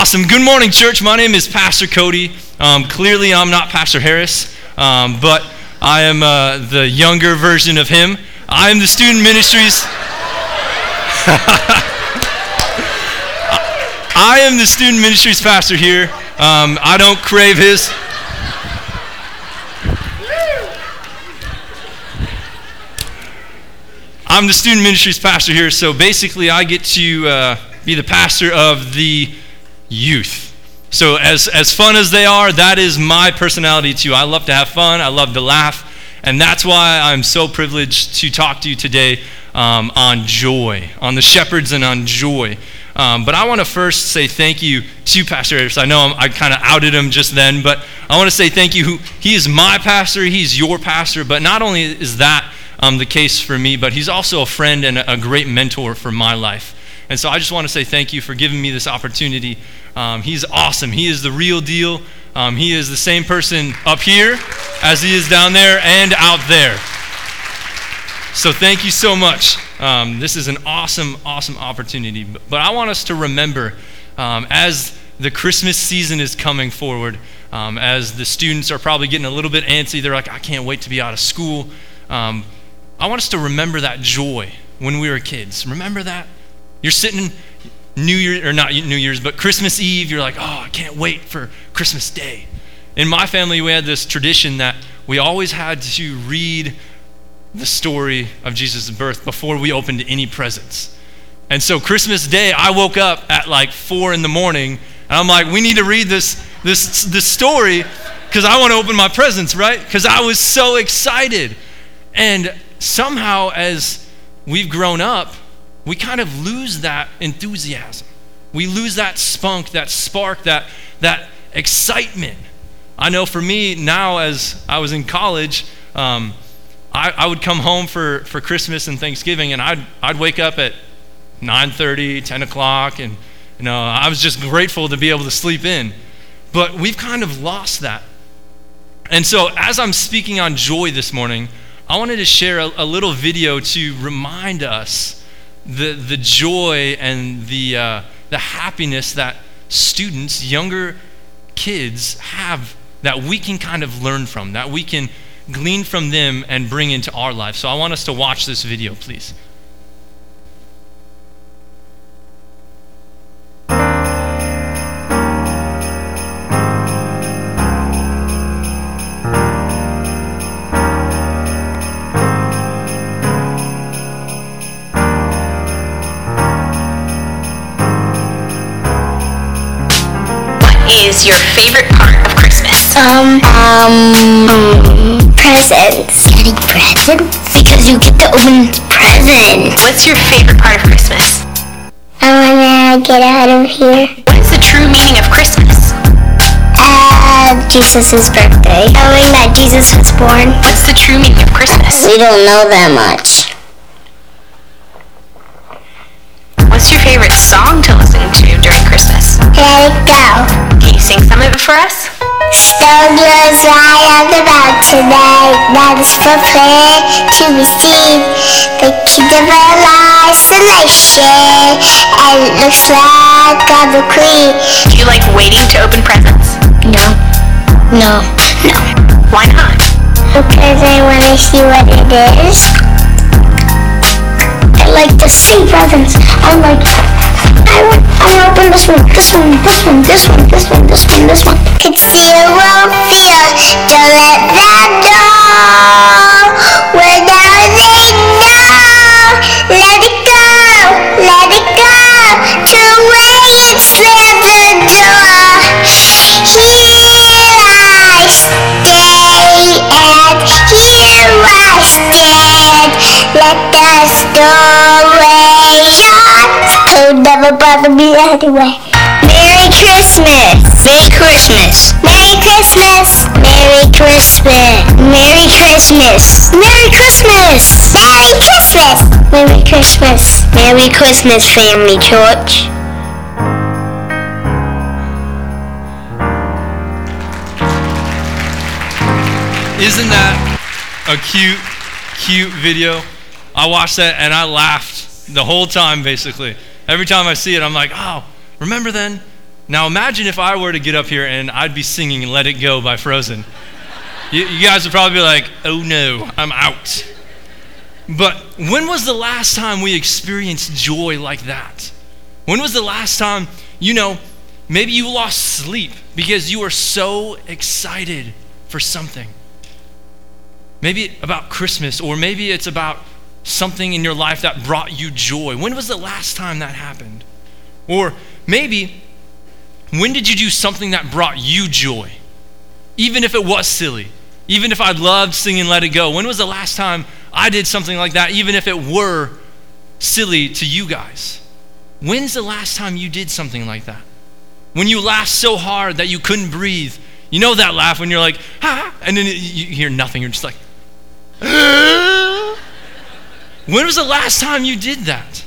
Awesome. Good morning, church. My name is Pastor Cody. Clearly, I'm not Pastor Harris, but I am the younger version of him. I am the student ministries. I am the student ministries pastor here. I don't crave his. I'm the student ministries pastor here, so basically I get to be the pastor of the youth. So as fun as they are, that is my personality too. I love to have fun, I love to laugh, and that's why I'm so privileged to talk to you today on joy, on the shepherds and on joy. But I want to first say thank you to Pastor Harris. I know I kind of outed him just then, but I want to say thank you. He is my pastor, he's your pastor, but not only is that the case for me, but he's also a friend and a great mentor for my life. And so I just want to say thank you for giving me this opportunity. He's awesome. He is the real deal. He is the same person up here as he is down there and out there. So thank you so much. This is an awesome, awesome opportunity. But I want us to remember as the Christmas season is coming forward, as the students are probably getting a little bit antsy, they're like, I can't wait to be out of school. I want us to remember that joy when we were kids. Remember that? You're sitting New Year, or not New Year's, but Christmas Eve, you're like, oh, I can't wait for Christmas Day. In my family, we had this tradition that we always had to read the story of Jesus' birth before we opened any presents. And so Christmas Day, I woke up at like 4 a.m, and I'm like, we need to read this story because I want to open my presents, right? Because I was so excited. And somehow, as we've grown up, we kind of lose that enthusiasm. We lose that spunk, that spark, that excitement. I know for me now, as I was in college, I would come home for Christmas and Thanksgiving, and I'd wake up at 9:30, 10 o'clock, and I was just grateful to be able to sleep in. But we've kind of lost that. And so as I'm speaking on joy this morning, I wanted to share a little video to remind us the joy and the happiness that students, younger kids have, that we can kind of learn from, that we can glean from them and bring into our life. So I want us to watch this video, please. Is your favorite part of Christmas? Presents. Getting presents? Because you get to open presents. What's your favorite part of Christmas? I wanna get out of here. What is the true meaning of Christmas? Jesus' birthday. Knowing that Jesus was born. What's the true meaning of Christmas? We don't know that much. What's your favorite song to listen to during Christmas? Let it go. Can you sing some of it for us? Stone glows right on the mountain tonight. That is prepared to receive the kingdom of isolation. And it looks like I'm the queen. Do you like waiting to open presents? No. Why not? Because I want to see what it is. I like to see presents. I want to open this one. Conceal won't feel. Don't let them know. Whenever they know. Let it go. To wait and slam the door. Here I stay and here I stand. Let the story shut. It'll never bother me anyway. Merry Christmas. Merry Christmas. Merry Christmas. Merry Christmas. Merry Christmas. Merry Christmas. Merry Christmas. Merry Christmas. Merry Christmas, family church. Isn't that a cute video? I watched that and I laughed the whole time, basically. Every time I see it, I'm like, oh, remember then Now imagine if I were to get up here and I'd be singing Let It Go by Frozen. You guys would probably be like, oh no, I'm out. But when was the last time we experienced joy like that? When was the last time, maybe you lost sleep because you were so excited for something? Maybe about Christmas, or maybe it's about something in your life that brought you joy. When was the last time that happened? Or maybe, when did you do something that brought you joy? Even if it was silly, even if I loved singing Let It Go, when was the last time I did something like that, even if it were silly to you guys? When's the last time you did something like that? When you laughed so hard that you couldn't breathe. You know that laugh when you're like, ah, and then you hear nothing, you're just like, ah. When was the last time you did that?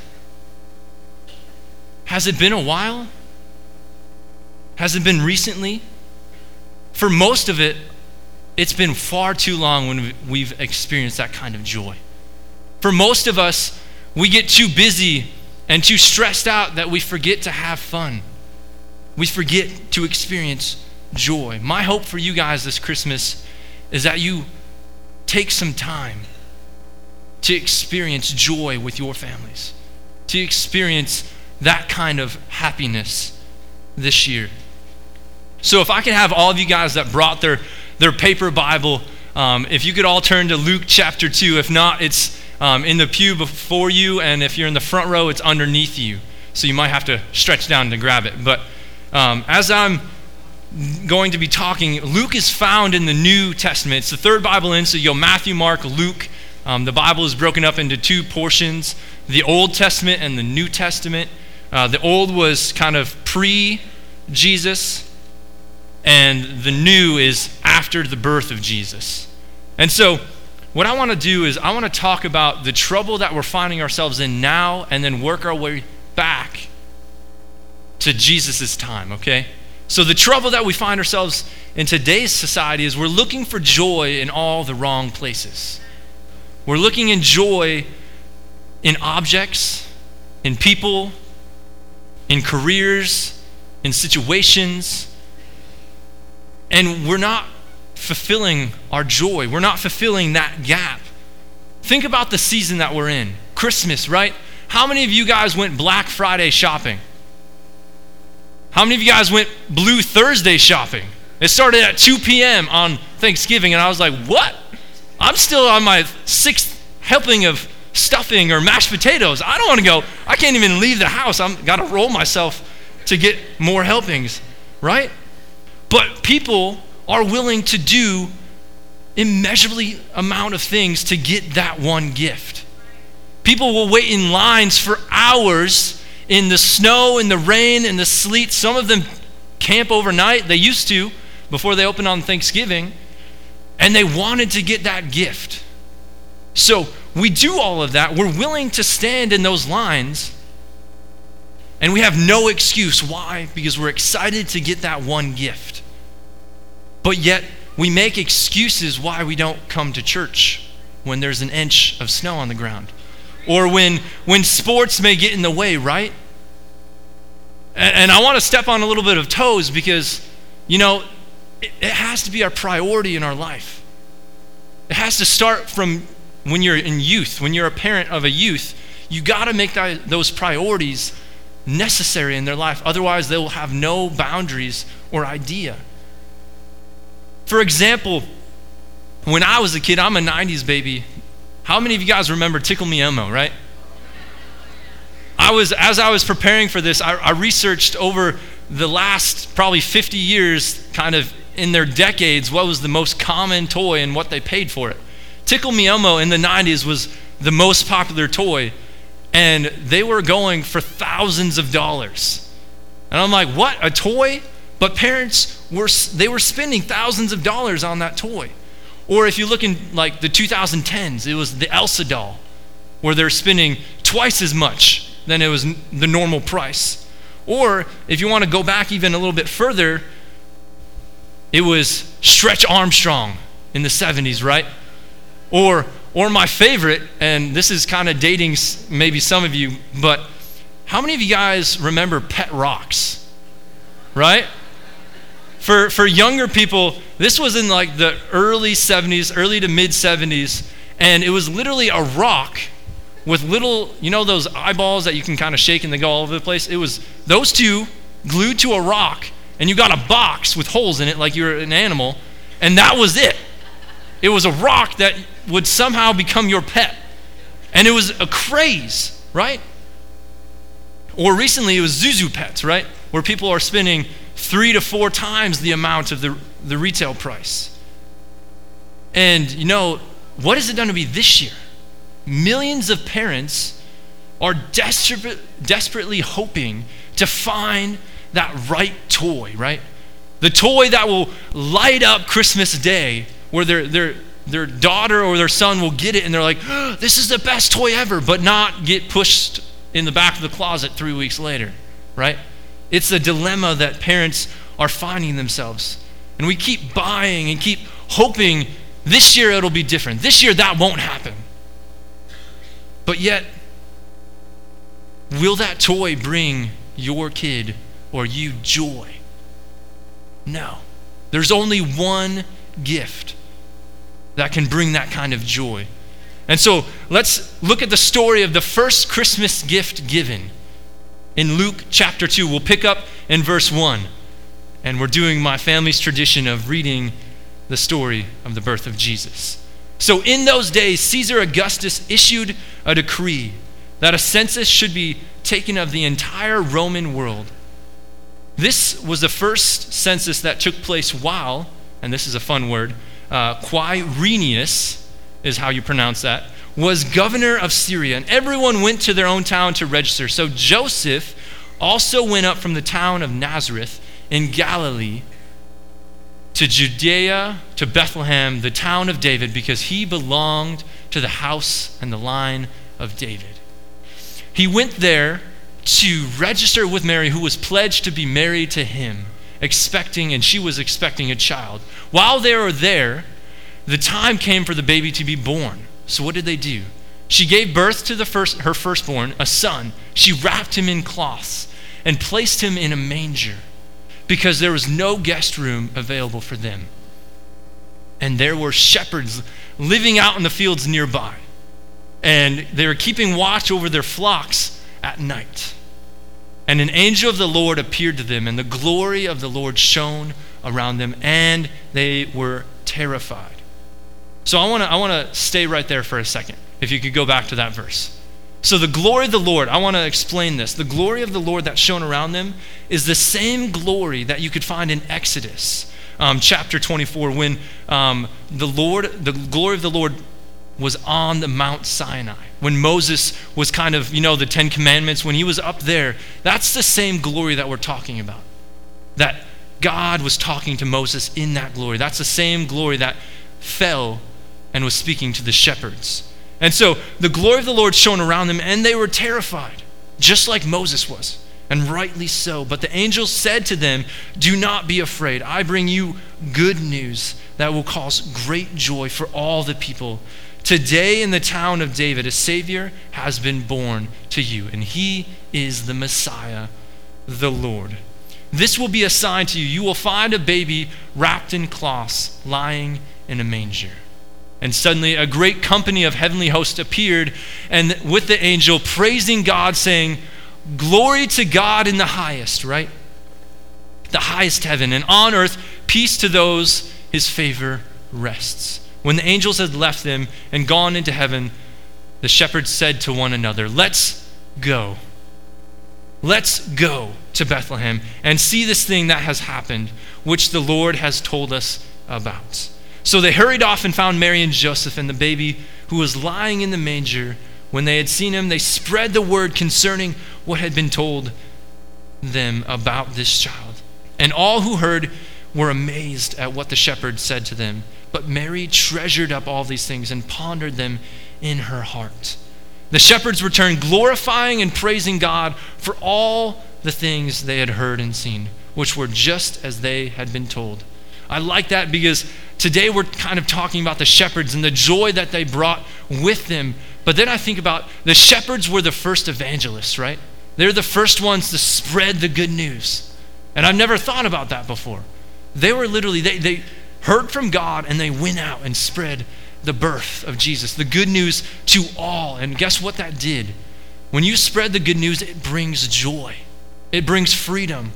Has it been a while? Has it been recently? For most of it, it's been far too long when we've experienced that kind of joy. For most of us, we get too busy and too stressed out that we forget to have fun. We forget to experience joy. My hope for you guys this Christmas is that you take some time to experience joy with your families, to experience that kind of happiness this year. So if I can have all of you guys that brought their paper Bible, if you could all turn to Luke chapter 2. If not, it's in the pew before you, and if you're in the front row, it's underneath you. So you might have to stretch down to grab it. But as I'm going to be talking, Luke is found in the New Testament. It's the third Bible in, so you go Matthew, Mark, Luke. The Bible is broken up into two portions, the Old Testament and the New Testament. The Old was kind of pre-Jesus, and the New is after the birth of Jesus. And so what I want to do is I want to talk about the trouble that we're finding ourselves in now, and then work our way back to Jesus' time, okay? So the trouble that we find ourselves in today's society is we're looking for joy in all the wrong places. We're looking in joy in objects, in people, in careers, in situations, and we're not fulfilling our joy. We're not fulfilling that gap. Think about the season that we're in. Christmas, right? How many of you guys went Black Friday shopping? How many of you guys went Blue Thursday shopping? It started at 2 p.m. on Thanksgiving, and I was like, what? I'm still on my 6th helping of stuffing or mashed potatoes. I don't want to go. I can't even leave the house. I've got to roll myself to get more helpings, right? But people are willing to do immeasurably amount of things to get that one gift. People will wait in lines for hours in the snow, in the rain, in the sleet. Some of them camp overnight. They used to before they opened on Thanksgiving, and they wanted to get that gift. So we do all of that. We're willing to stand in those lines, and we have no excuse. Why? Because we're excited to get that one gift. But yet we make excuses why we don't come to church when there's an inch of snow on the ground, or when sports may get in the way, right? And I want to step on a little bit of toes because, it has to be our priority in our life. It has to start from when you're in youth. When you're a parent of a youth, you got to make those priorities necessary in their life. Otherwise, they will have no boundaries or idea. For example, when I was a kid, I'm a 90s baby. How many of you guys remember Tickle Me Elmo, right? As I was preparing for this, I researched over the last probably 50 years, kind of in their decades, what was the most common toy and what they paid for it. Tickle Me Elmo in the 90s was the most popular toy, and they were going for thousands of dollars. And I'm like, what, a toy? But parents were spending thousands of dollars on that toy. Or if you look in like the 2010s, it was the Elsa doll, where they're spending twice as much than it was the normal price. Or if you want to go back even a little bit further, it was Stretch Armstrong in the 70s, right? Or my favorite, and this is kind of dating maybe some of you, but how many of you guys remember Pet Rocks? right? For younger people, this was in like the early 70s, early to mid 70s, and it was literally a rock with little, those eyeballs that you can kind of shake and they go all over the place? It was those two glued to a rock, and you got a box with holes in it like you're an animal, and that was it. It was a rock that would somehow become your pet. And it was a craze, right? Or recently it was Zuzu Pets, right? Where people are spending 3 to 4 times the amount of the retail price. And what is it going to be this year? Millions of parents are desperately hoping to find that right toy, right? The toy that will light up Christmas Day, where their daughter or their son will get it and they're like, oh, this is the best toy ever, but not get pushed in the back of the closet 3 weeks later, right? It's a dilemma that parents are finding themselves. And we keep buying and keep hoping this year it'll be different. This year that won't happen. But yet, will that toy bring your kid or you joy? No. There's only one gift that can bring that kind of joy. And so let's look at the story of the first Christmas gift given in Luke chapter 2. We'll pick up in verse 1. And we're doing my family's tradition of reading the story of the birth of Jesus. So in those days, Caesar Augustus issued a decree that a census should be taken of the entire Roman world. This was the first census that took place while, and this is a fun word, Quirinius is how you pronounce that, was governor of Syria, and everyone went to their own town to register. So Joseph also went up from the town of Nazareth in Galilee to Judea, to Bethlehem, the town of David, because he belonged to the house and the line of David. He went there to register with Mary, who was pledged to be married to him, and she was expecting a child. While they were there, the time came for the baby to be born. So what did they do? She gave birth to her firstborn, a son. She wrapped him in cloths and placed him in a manger, because there was no guest room available for them. And there were shepherds living out in the fields nearby, and they were keeping watch over their flocks at night. And an angel of the Lord appeared to them, and the glory of the Lord shone around them, and they were terrified. So I want to stay right there for a second, if you could go back to that verse. So the glory of the Lord, I want to explain this. The glory of the Lord that shone around them is the same glory that you could find in Exodus chapter 24, when the glory of the Lord was on the Mount Sinai. When Moses was kind of, the 10 Commandments, when he was up there, that's the same glory that we're talking about. That God was talking to Moses in that glory. That's the same glory that fell and was speaking to the shepherds. And so the glory of the Lord shone around them, and they were terrified, just like Moses was, and rightly so. But the angel said to them, "Do not be afraid. I bring you good news that will cause great joy for all the people. Today in the town of David, a Savior has been born to you, and he is the Messiah, the Lord. This will be a sign to you. You will find a baby wrapped in cloths, lying in a manger." And suddenly a great company of heavenly hosts appeared, and with the angel, praising God, saying, "Glory to God in the highest," right? The highest heaven, and on earth, peace to those his favor rests. When the angels had left them and gone into heaven, the shepherds said to one another, Let's go to Bethlehem and see this thing that has happened, which the Lord has told us about." So they hurried off and found Mary and Joseph and the baby who was lying in the manger. When they had seen him, they spread the word concerning what had been told them about this child. And all who heard were amazed at what the shepherds said to them. But Mary treasured up all these things and pondered them in her heart. The shepherds returned, glorifying and praising God for all the things they had heard and seen, which were just as they had been told. I like that because today we're kind of talking about the shepherds and the joy that they brought with them. But then I think about the shepherds were the first evangelists, right? They're the first ones to spread the good news. And I've never thought about that before. They were literally, they heard from God and they went out and spread the birth of Jesus, the good news to all. And guess what that did? When you spread the good news, it brings joy. It brings freedom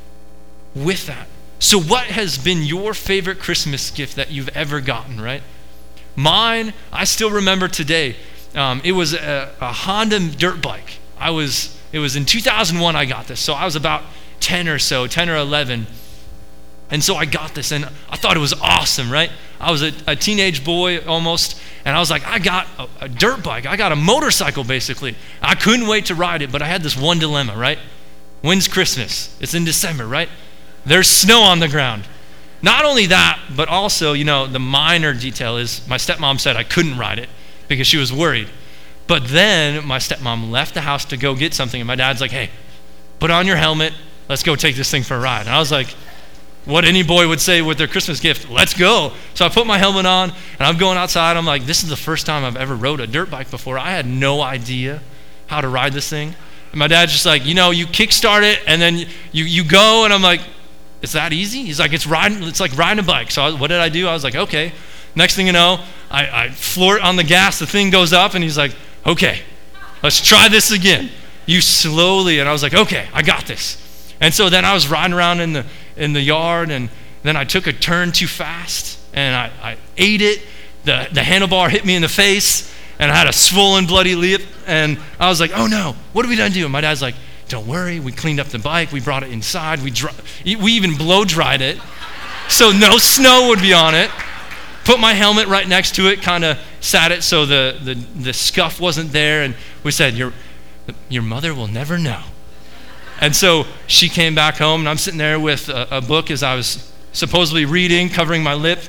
with that. So what has been your favorite Christmas gift that you've ever gotten, right? Mine, I still remember today. It was a Honda dirt bike. It was in 2001 I got this. So I was about 10 or 11. And so I got this, and I thought it was awesome, right? I was a teenage boy almost, and I was like, I got a dirt bike. I got a motorcycle, basically. I couldn't wait to ride it, but I had this one dilemma, right? When's Christmas? It's in December, right? There's snow on the ground. Not only that, but also, the minor detail is my stepmom said I couldn't ride it because she was worried. But then my stepmom left the house to go get something, and my dad's like, hey, put on your helmet. Let's go take this thing for a ride. And I was like, what any boy would say with their Christmas gift, let's go. So I put my helmet on, and I'm going outside. I'm like, this is the first time I've ever rode a dirt bike before. I had no idea how to ride this thing. And my dad's just like, you kickstart it, and then you go. And I'm like, it's that easy? He's like, it's like riding a bike. So what did I do? I was like, okay. Next thing you know, I floor it on the gas. The thing goes up, and he's like, okay, let's try this again. You slowly, and I was like, okay, I got this. And so then I was riding around in the yard, and then I took a turn too fast, and I ate it. The handlebar hit me in the face, and I had a swollen, bloody lip, and I was like, oh no, what are we gonna do? And my dad's like, don't worry, we cleaned up the bike, we brought it inside, we even blow dried it, so no snow would be on it. Put my helmet right next to it, kind of sat it so the scuff wasn't there, and we said, your mother will never know. And so she came back home, and I'm sitting there with a book as I was supposedly reading, covering my lip.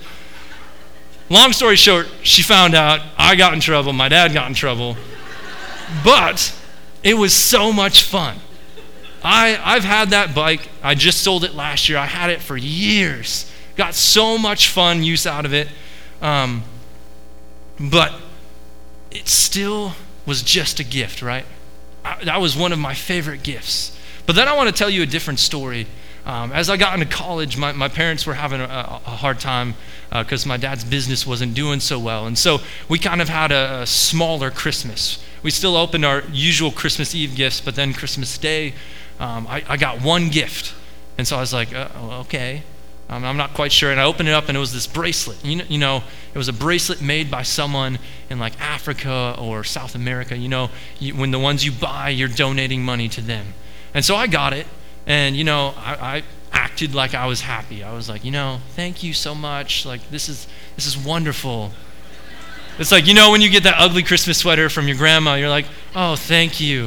Long story short, she found out, I got in trouble, my dad got in trouble, but it was so much fun. I've had that bike. I just sold it last year. I had it for years. Got so much fun use out of it. But it still was just a gift, right? That was one of my favorite gifts. But then I want to tell you a different story. As I got into college, my parents were having a hard time because my dad's business wasn't doing so well. And so we kind of had a smaller Christmas. We still opened our usual Christmas Eve gifts, but then Christmas Day, I got one gift. And so I was like, okay. I'm not quite sure. And I opened it up, and it was this bracelet. It was a bracelet made by someone in like Africa or South America. When the ones you buy, you're donating money to them. And so I got it, and I acted like I was happy. I was like, thank you so much. Like this is wonderful. It's like when you get that ugly Christmas sweater from your grandma, you're like, oh, thank you.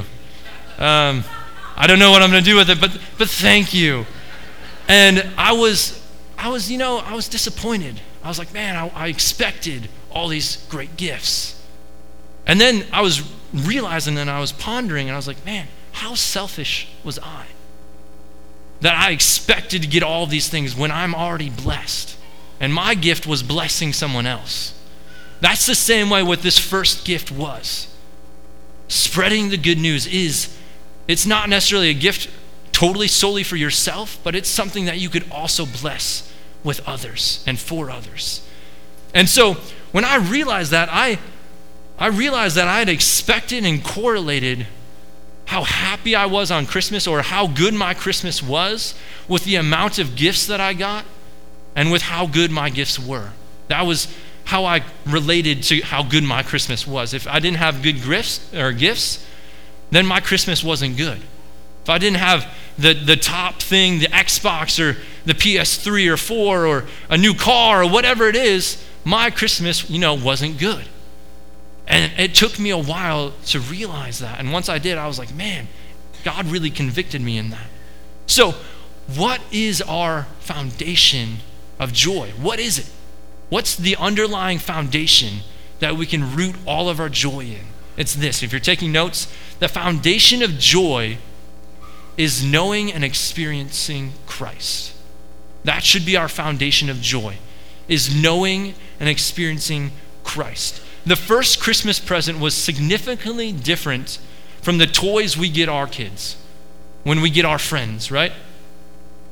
I don't know what I'm gonna do with it, but thank you. And I was disappointed. I was like, man, I expected all these great gifts. And then I was realizing, and I was pondering, and I was like, man, how selfish was I? That I expected to get all these things when I'm already blessed. And my gift was blessing someone else. That's the same way what this first gift was. Spreading the good news it's not necessarily a gift totally solely for yourself, but it's something that you could also bless with others and for others. And so when I realized that, I realized that I had expected and correlated how happy I was on Christmas, or how good my Christmas was, with the amount of gifts that I got and with how good my gifts were. That was how I related to how good my Christmas was. If I didn't have good gifts, then my Christmas wasn't good. If I didn't have the top thing, the Xbox or the PS3 or 4 or a new car or whatever it is, my Christmas, wasn't good. And it took me a while to realize that. And once I did, I was like, man, God really convicted me in that. So what is our foundation of joy? What is it? What's the underlying foundation that we can root all of our joy in? It's this. If you're taking notes, the foundation of joy is knowing and experiencing Christ. That should be our foundation of joy, is knowing and experiencing Christ. The first Christmas present was significantly different from the toys we get our kids when we get our friends, right?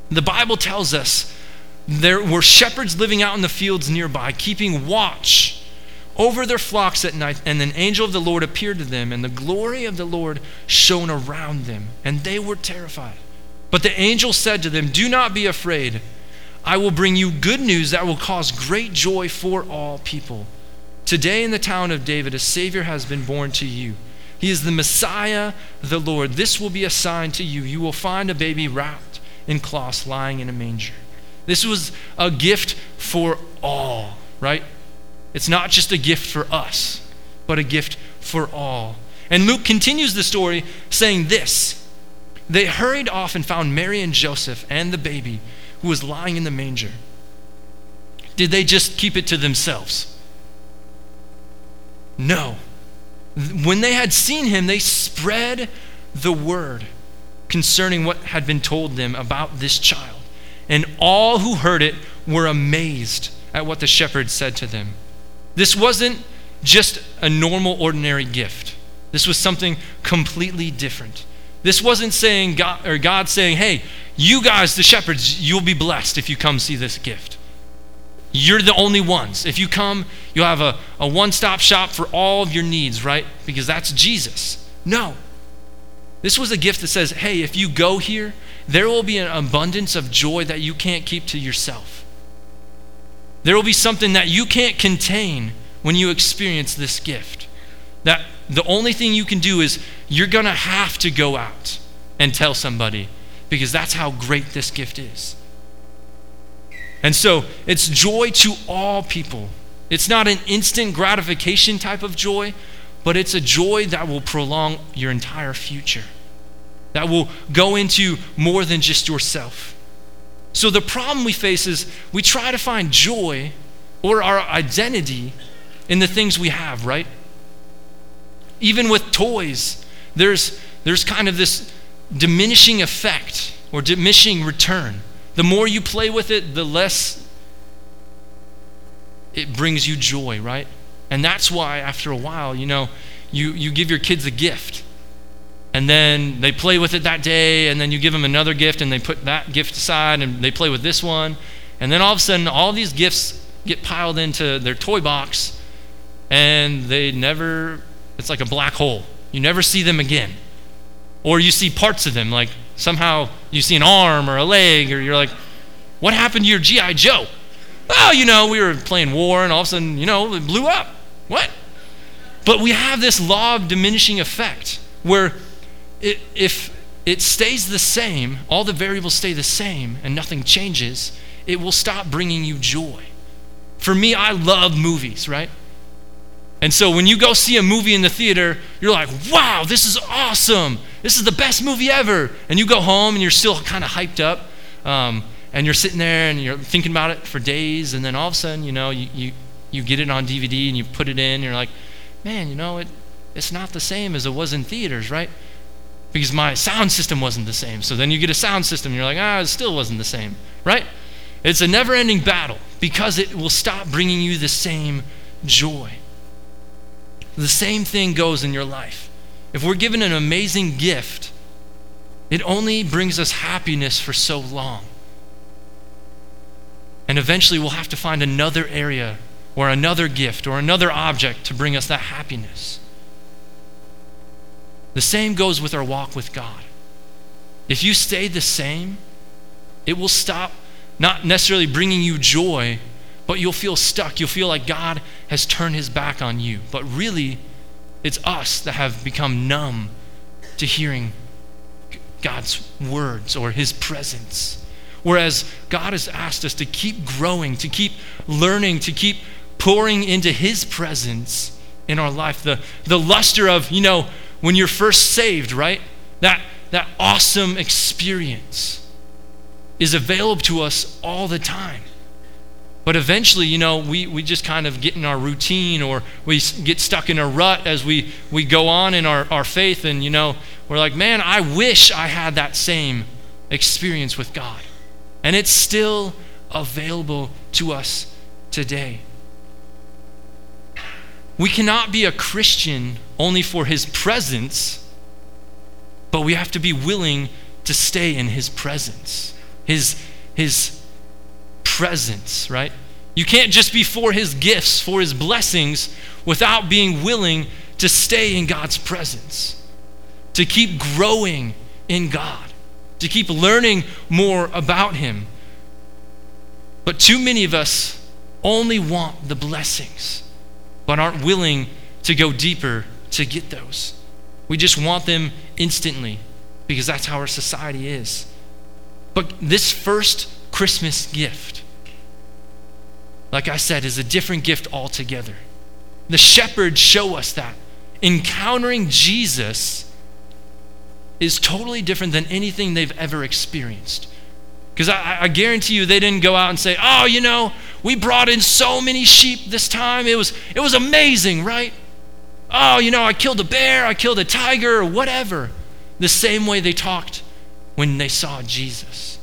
The Bible tells us there were shepherds living out in the fields nearby, keeping watch over their flocks at night, and an angel of the Lord appeared to them, and the glory of the Lord shone around them, and they were terrified. But the angel said to them, "Do not be afraid. I will bring you good news that will cause great joy for all people. Today in the town of David, a Savior has been born to you. He is the Messiah, the Lord. This will be a sign to you. You will find a baby wrapped in cloths lying in a manger." This was a gift for all, right? It's not just a gift for us, but a gift for all. And Luke continues the story saying this: "They hurried off and found Mary and Joseph and the baby who was lying in the manger." Did they just keep it to themselves? No. When they had seen him, they spread the word concerning what had been told them about this child. And all who heard it were amazed at what the shepherds said to them. This wasn't just a normal, ordinary gift. This was something completely different. This wasn't saying God saying, "Hey, you guys, the shepherds, you'll be blessed if you come see this gift. You're the only ones. If you come, you'll have a one-stop shop for all of your needs," right? Because that's Jesus. No. This was a gift that says, hey, if you go here, there will be an abundance of joy that you can't keep to yourself. There will be something that you can't contain when you experience this gift. That the only thing you can do is you're going to have to go out and tell somebody, because that's how great this gift is. And so it's joy to all people. It's not an instant gratification type of joy, but it's a joy that will prolong your entire future, that will go into more than just yourself. So the problem we face is we try to find joy or our identity in the things we have, right? Even with toys, there's kind of this diminishing effect or diminishing return. The more you play with it, the less it brings you joy, right? And that's why after a while, you give your kids a gift, and then they play with it that day, and then you give them another gift, and they put that gift aside, and they play with this one, and then all of a sudden, all these gifts get piled into their toy box, and it's like a black hole. You never see them again. Or you see parts of them, like somehow you see an arm or a leg, or you're like, what happened to your G.I. Joe? Oh, we were playing war, and all of a sudden, it blew up. What? But we have this law of diminishing effect, where if it stays the same, all the variables stay the same, and nothing changes, it will stop bringing you joy. For me, I love movies, right? And so when you go see a movie in the theater, you're like, wow, this is awesome. This is the best movie ever. And you go home and you're still kind of hyped up. And you're sitting there and you're thinking about it for days. And then all of a sudden, you get it on DVD and you put it in. And you're like, man, it's not the same as it was in theaters, right? Because my sound system wasn't the same. So then you get a sound system and you're like, it still wasn't the same, right? It's a never-ending battle because it will stop bringing you the same joy. The same thing goes in your life. If we're given an amazing gift, it only brings us happiness for so long. And eventually we'll have to find another area or another gift or another object to bring us that happiness. The same goes with our walk with God. If you stay the same, it will stop not necessarily bringing you joy, but you'll feel stuck. You'll feel like God has turned his back on you. But really, it's us that have become numb to hearing God's words or his presence. Whereas God has asked us to keep growing, to keep learning, to keep pouring into his presence in our life. The luster of, when you're first saved, right? That awesome experience is available to us all the time. But eventually, we just kind of get in our routine, or we get stuck in a rut as we go on in our faith, and we're like, man, I wish I had that same experience with God. And it's still available to us today. We cannot be a Christian only for his presence, but we have to be willing to stay in his presence. his presence, right? You can't just be for his gifts, for his blessings, without being willing to stay in God's presence, to keep growing in God, to keep learning more about him. But too many of us only want the blessings, but aren't willing to go deeper to get those. We just want them instantly because that's how our society is. But this first Christmas gift, like I said, is a different gift altogether. The shepherds show us that. Encountering Jesus is totally different than anything they've ever experienced. Because I guarantee you they didn't go out and say, oh, you know, we brought in so many sheep this time. It was amazing, right? Oh, you know, I killed a bear, I killed a tiger, or whatever. The same way they talked when they saw Jesus.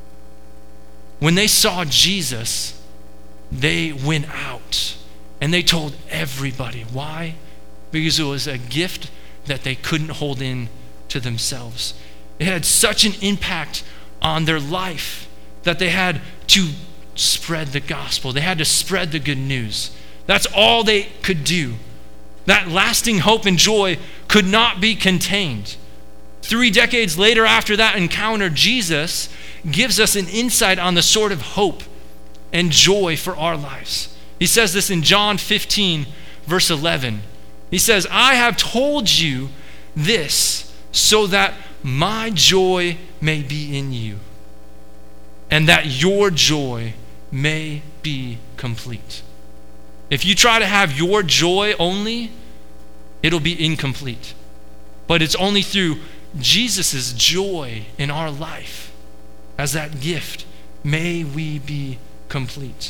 When they saw Jesus, they went out and they told everybody. Why? Because it was a gift that they couldn't hold in to themselves. It had such an impact on their life that they had to spread the gospel. They had to spread the good news. That's all they could do. That lasting hope and joy could not be contained. 3 decades later, after that encounter, Jesus gives us an insight on the sort of hope and joy for our lives. He says this in John 15, verse 11. He says, I have told you this so that my joy may be in you, and that your joy may be complete. If you try to have your joy only, it'll be incomplete. But it's only through Jesus' joy in our life, as that gift, may we be complete.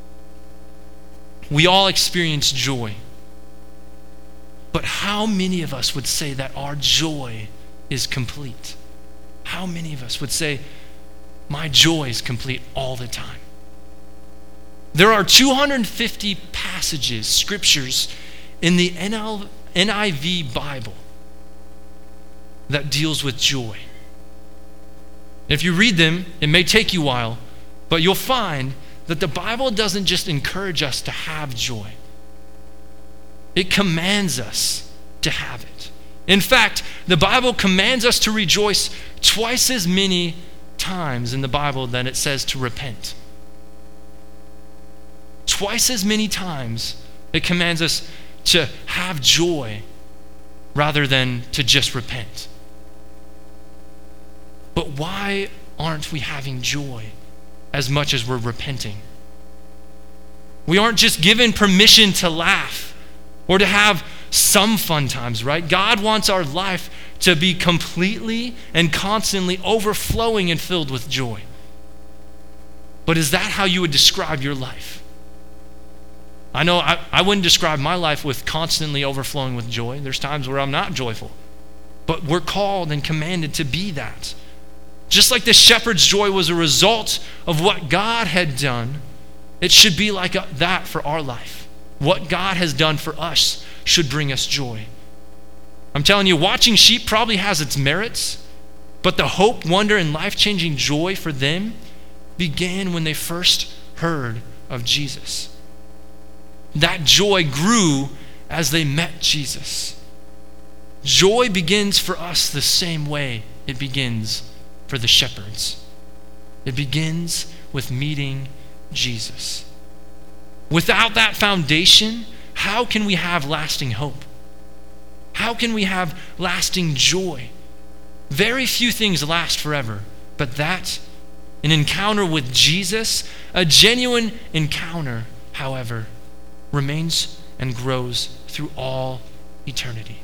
We all experience joy. But how many of us would say that our joy is complete? How many of us would say, my joy is complete all the time? There are 250 passages, scriptures, in the NIV Bible that deals with joy. If you read them, it may take you a while, but you'll find that the Bible doesn't just encourage us to have joy. It commands us to have it. In fact, the Bible commands us to rejoice twice as many times in the Bible than it says to repent. Twice as many times it commands us to have joy rather than to just repent. But why aren't we having joy as much as we're repenting? We aren't just given permission to laugh or to have some fun times, right? God wants our life to be completely and constantly overflowing and filled with joy. But is that how you would describe your life? I know I wouldn't describe my life with constantly overflowing with joy. There's times where I'm not joyful. But we're called and commanded to be that. Just like the shepherd's joy was a result of what God had done, it should be like that for our life. What God has done for us should bring us joy. I'm telling you, watching sheep probably has its merits, but the hope, wonder, and life-changing joy for them began when they first heard of Jesus. That joy grew as they met Jesus. Joy begins for us the same way it begins for the shepherds. It begins with meeting Jesus. Without that foundation, how can we have lasting hope? How can we have lasting joy? Very few things last forever, but that, an encounter with Jesus, a genuine encounter, however, remains and grows through all eternity.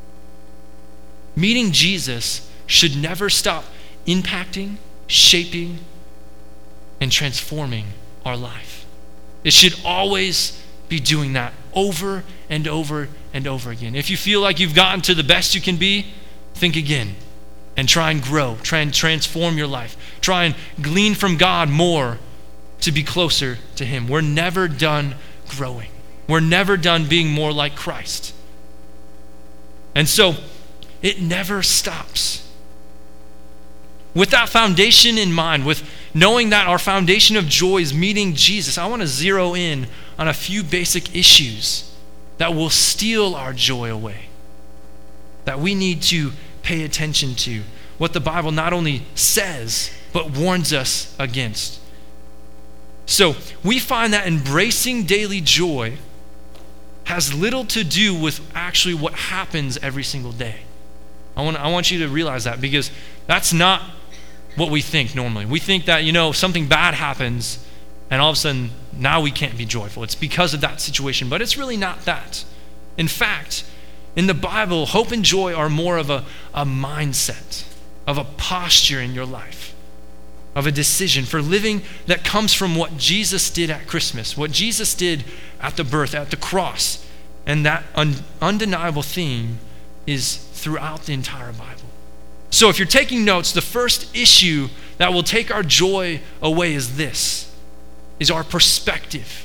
Meeting Jesus should never stop impacting, shaping, and transforming our life. It should always be doing that over and over and over again. If you feel like you've gotten to the best you can be, think again and try and grow, try and transform your life. Try and glean from God more to be closer to Him. We're never done growing. We're never done being more like Christ. And so, it never stops. With that foundation in mind, with knowing that our foundation of joy is meeting Jesus, I want to zero in on a few basic issues that will steal our joy away, that we need to pay attention to, what the Bible not only says, but warns us against. So we find that embracing daily joy has little to do with actually what happens every single day. I want you to realize that, because that's not what we think normally. We think that, something bad happens and all of a sudden now we can't be joyful. It's because of that situation, but it's really not that. In fact, in the Bible, hope and joy are more of a mindset, of a posture in your life, of a decision for living that comes from what Jesus did at Christmas, what Jesus did at the birth, at the cross. And that undeniable theme is throughout the entire Bible. So if you're taking notes, the first issue that will take our joy away is our perspective.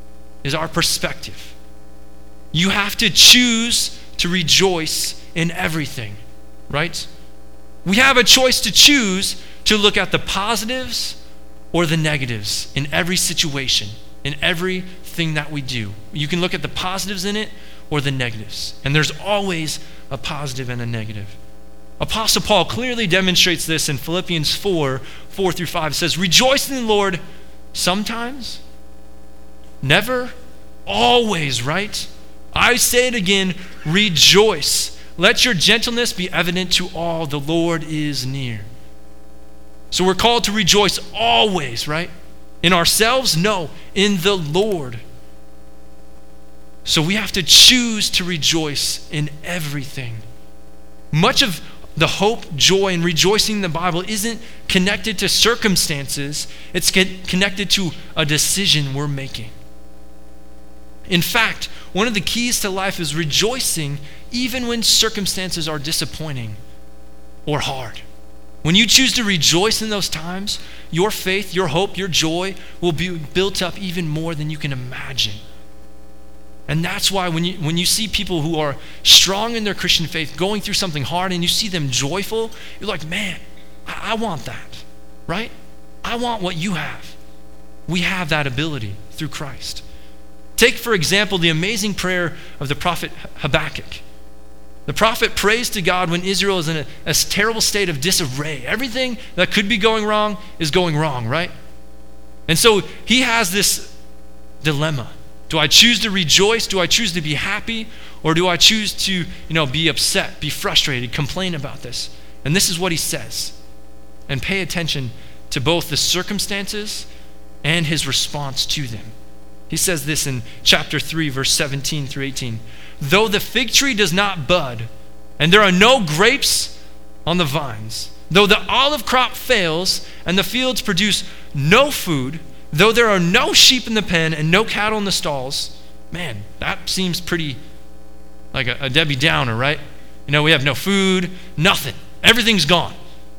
You have to choose to rejoice in everything, right? We have a choice to choose to look at the positives or the negatives in every situation, in everything that we do. You can look at the positives in it or the negatives. And there's always a positive and a negative. Apostle Paul clearly demonstrates this in Philippians 4:4-5. It says, rejoice in the Lord sometimes, never, always, right? I say it again, rejoice. Let your gentleness be evident to all. The Lord is near. So we're called to rejoice always, right? In ourselves? No, in the Lord. So we have to choose to rejoice in everything. Much of the hope, joy, and rejoicing in the Bible isn't connected to circumstances. It's connected to a decision we're making. In fact, one of the keys to life is rejoicing even when circumstances are disappointing or hard. When you choose to rejoice in those times, your faith, your hope, your joy will be built up even more than you can imagine. And that's why when you see people who are strong in their Christian faith going through something hard and you see them joyful, you're like, man, I want that, right? I want what you have. We have that ability through Christ. Take, for example, the amazing prayer of the prophet Habakkuk. The prophet prays to God when Israel is in a terrible state of disarray. Everything that could be going wrong is going wrong, right? And so he has this dilemma. Do I choose to rejoice? Do I choose to be happy? Or do I choose to, be upset, be frustrated, complain about this? And this is what he says. And pay attention to both the circumstances and his response to them. He says this in chapter 3, verse 17-18. Though the fig tree does not bud, and there are no grapes on the vines, though the olive crop fails, and the fields produce no food, though there are no sheep in the pen and no cattle in the stalls, man, that seems pretty like a Debbie Downer, right? We have no food, nothing. Everything's gone.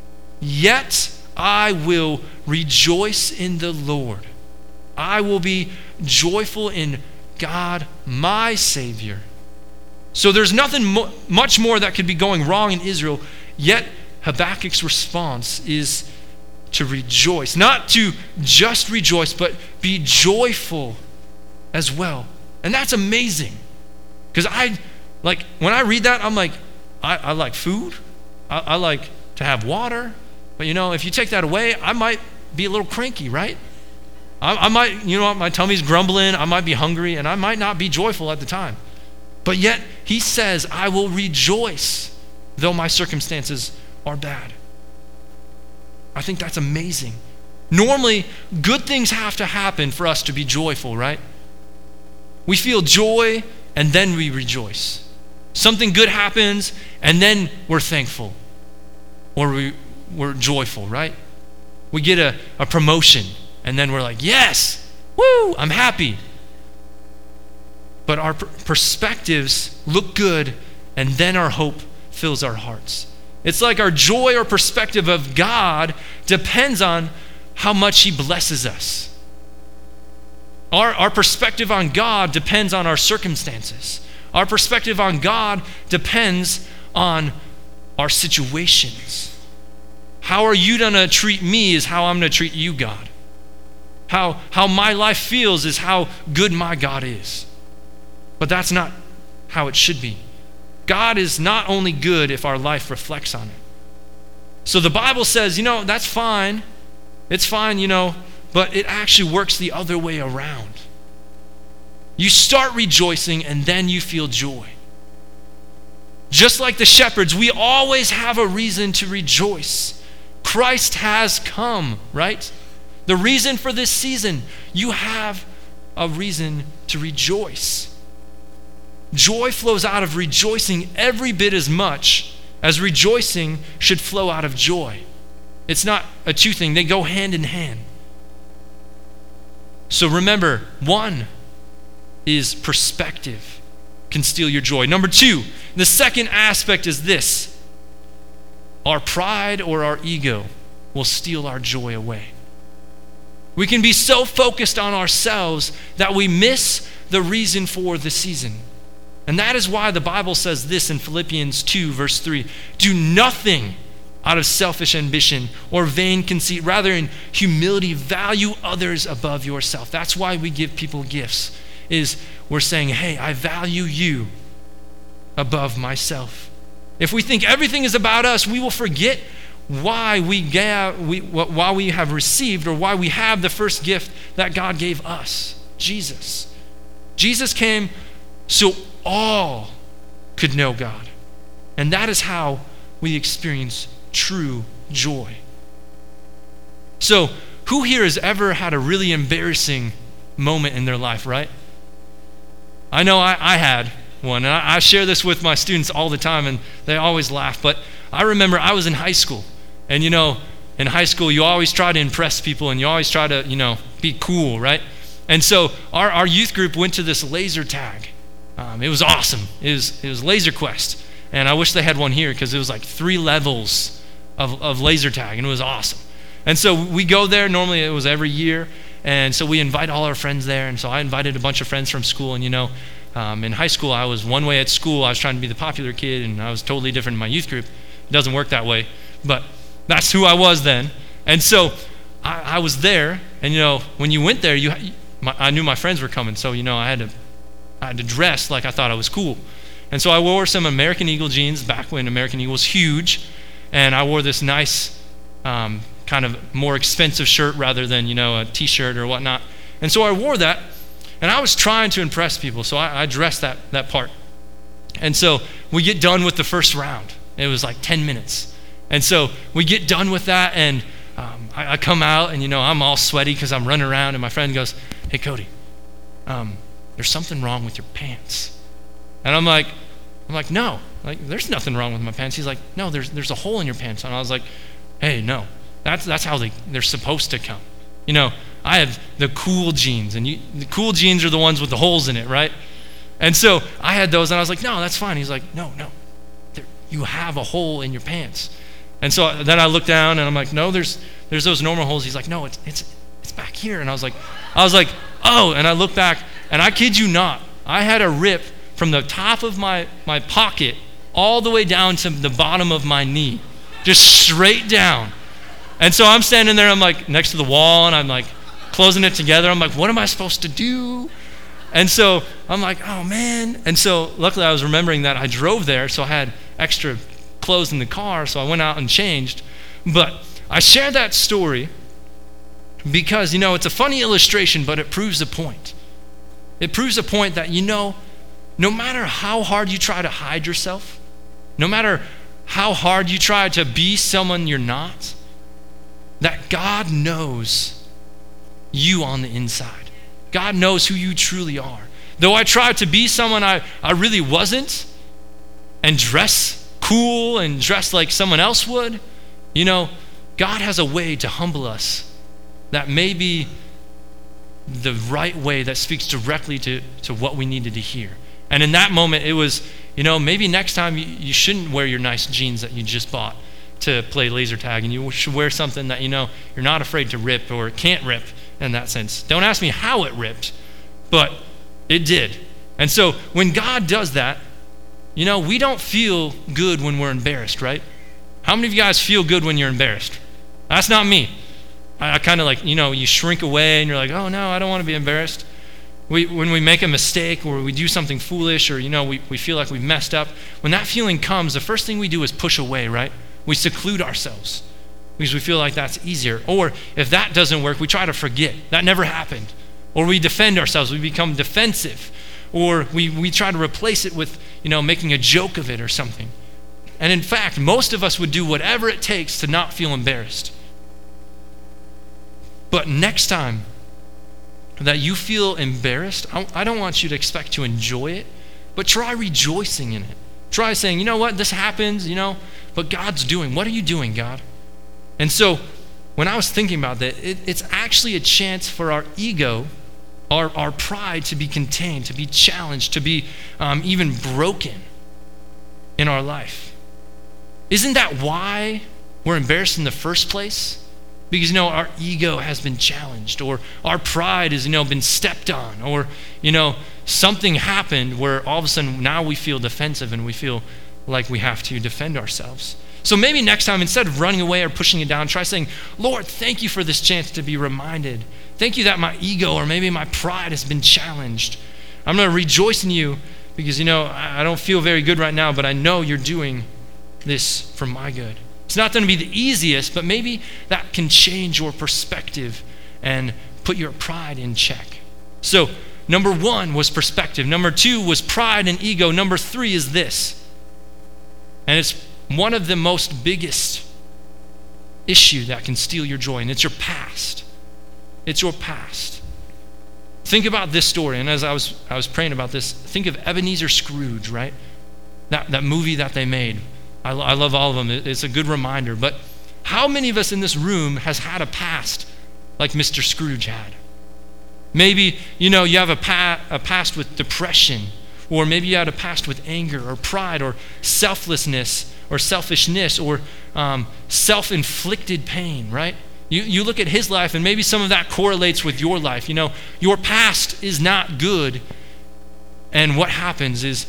Yet I will rejoice in the Lord. I will be joyful in God, my Savior. So there's nothing much more that could be going wrong in Israel, yet Habakkuk's response is to rejoice. Not to just rejoice, but be joyful as well. And that's amazing. Because when I read that, I'm like, I like food. I like to have water. But if you take that away, I might be a little cranky, right? I might, my tummy's grumbling. I might be hungry, and I might not be joyful at the time. But yet, he says, I will rejoice, though my circumstances are bad. I think that's amazing. Normally, good things have to happen for us to be joyful, right? We feel joy, and then we rejoice. Something good happens, and then we're thankful. Or we're joyful, right? We get a promotion, and then we're like, yes, woo, I'm happy. But our perspectives look good, and then our hope fills our hearts. It's like our joy or perspective of God depends on how much he blesses us. Our perspective on God depends on our circumstances. Our perspective on God depends on our situations. how are you going to treat me is how I'm going to treat you, God. How my life feels is how good my God is. But that's not how it should be. God is not only good if our life reflects on it. So the Bible says, that's fine. It's fine, but it actually works the other way around. You start rejoicing and then you feel joy. Just like the shepherds, we always have a reason to rejoice. Christ has come, right? The reason for this season, you have a reason to rejoice. Joy flows out of rejoicing every bit as much as rejoicing should flow out of joy. It's not a two thing, they go hand in hand. So remember, one is perspective can steal your joy. Number two, the second aspect is this: our pride or our ego will steal our joy away. We can be so focused on ourselves that we miss the reason for the season. And that is why the Bible says this in Philippians 2, verse 3, do nothing out of selfish ambition or vain conceit. Rather, in humility, value others above yourself. That's why we give people gifts, is we're saying, hey, I value you above myself. If we think everything is about us, we will forget why we have received, or why we have the first gift that God gave us, Jesus. Jesus came so all could know God. And that is how we experience true joy. So, who here has ever had a really embarrassing moment in their life, right? I know I had one, and I share this with my students all the time, and they always laugh. But I remember I was in high school, and in high school you always try to impress people, and you always try to, be cool, right? And so our youth group went to this laser tag. It was awesome. It was Laser Quest, and I wish they had one here because it was like 3 levels of laser tag, and it was awesome. And so we go there. Normally it was every year, and so we invite all our friends there. And so I invited a bunch of friends from school, and in high school I was one way at school. I was trying to be the popular kid, and I was totally different in my youth group. It doesn't work that way, but that's who I was then. And so I was there, and when you went there, I knew my friends were coming, so I had to dress like I thought I was cool. And so I wore some American Eagle jeans back when American Eagle was huge, and I wore this nice kind of more expensive shirt rather than a t-shirt or whatnot. And so I wore that, and I was trying to impress people, so I dressed that part. And so we get done with the first round. It was like 10 minutes. And so we get done with that, and I come out, and I'm all sweaty because I'm running around, and my friend goes, hey, Cody, there's something wrong with your pants. And I'm like, no, there's nothing wrong with my pants. He's like, no, there's a hole in your pants. And I was like, hey, no, that's how they're supposed to come. I have the cool jeans, and the cool jeans are the ones with the holes in it, right? And so I had those, and I was like, no, that's fine. He's like, no, you have a hole in your pants. And so then I looked down, and I'm like, no, there's those normal holes. He's like, no, it's back here. And I was like, oh, and I looked back, and I kid you not, I had a rip from the top of my pocket all the way down to the bottom of my knee, just straight down. And so I'm standing there, I'm like next to the wall, and I'm like closing it together. I'm like, what am I supposed to do? And so I'm like, oh man. And so luckily I was remembering that I drove there, so I had extra clothes in the car, so I went out and changed. But I share that story because, it's a funny illustration, but it proves a point. It proves a point that, no matter how hard you try to hide yourself, no matter how hard you try to be someone you're not, that God knows you on the inside. God knows who you truly are. Though I tried to be someone I really wasn't, and dress cool and dress like someone else would, God has a way to humble us that may be the right way that speaks directly to what we needed to hear. And in that moment, it was, maybe next time you shouldn't wear your nice jeans that you just bought to play laser tag, and you should wear something that you're not afraid to rip or can't rip in that sense. Don't ask me how it ripped, but it did. And so when God does that, we don't feel good when we're embarrassed, right? How many of you guys feel good when you're embarrassed? That's not me. I kind of like, you shrink away and you're like, oh no, I don't want to be embarrassed. When we make a mistake or we do something foolish or, we feel like we've messed up, when that feeling comes, the first thing we do is push away, right? We seclude ourselves because we feel like that's easier. Or if that doesn't work, we try to forget. That never happened. Or we defend ourselves. We become defensive. Or we try to replace it with, making a joke of it or something. And in fact, most of us would do whatever it takes to not feel embarrassed. But next time that you feel embarrassed, I don't want you to expect to enjoy it, but try rejoicing in it. Try saying, you know what, this happens, but God's doing. What are you doing, God? And so when I was thinking about that, it's actually a chance for our ego, our pride to be contained, to be challenged, to be even broken in our life. Isn't that why we're embarrassed in the first place? Because, our ego has been challenged, or our pride has, been stepped on, or, something happened where all of a sudden now we feel defensive and we feel like we have to defend ourselves. So maybe next time, instead of running away or pushing it down, try saying, Lord, thank you for this chance to be reminded. Thank you that my ego or maybe my pride has been challenged. I'm going to rejoice in you because, I don't feel very good right now, but I know you're doing this for my good. It's not going to be the easiest, but maybe that can change your perspective and put your pride in check. So, number 1 was perspective. Number 2 was pride and ego. Number 3 is this. And it's one of the most biggest issue that can steal your joy, and it's your past. It's your past. Think about this story, and as I was praying about this, think of Ebenezer Scrooge, right? That movie that they made. I love all of them. It's a good reminder. But how many of us in this room has had a past like Mr. Scrooge had? Maybe, you have a past with depression, or maybe you had a past with anger or pride or selflessness or selfishness or self-inflicted pain, right? You look at his life and maybe some of that correlates with your life. Your past is not good. And what happens is,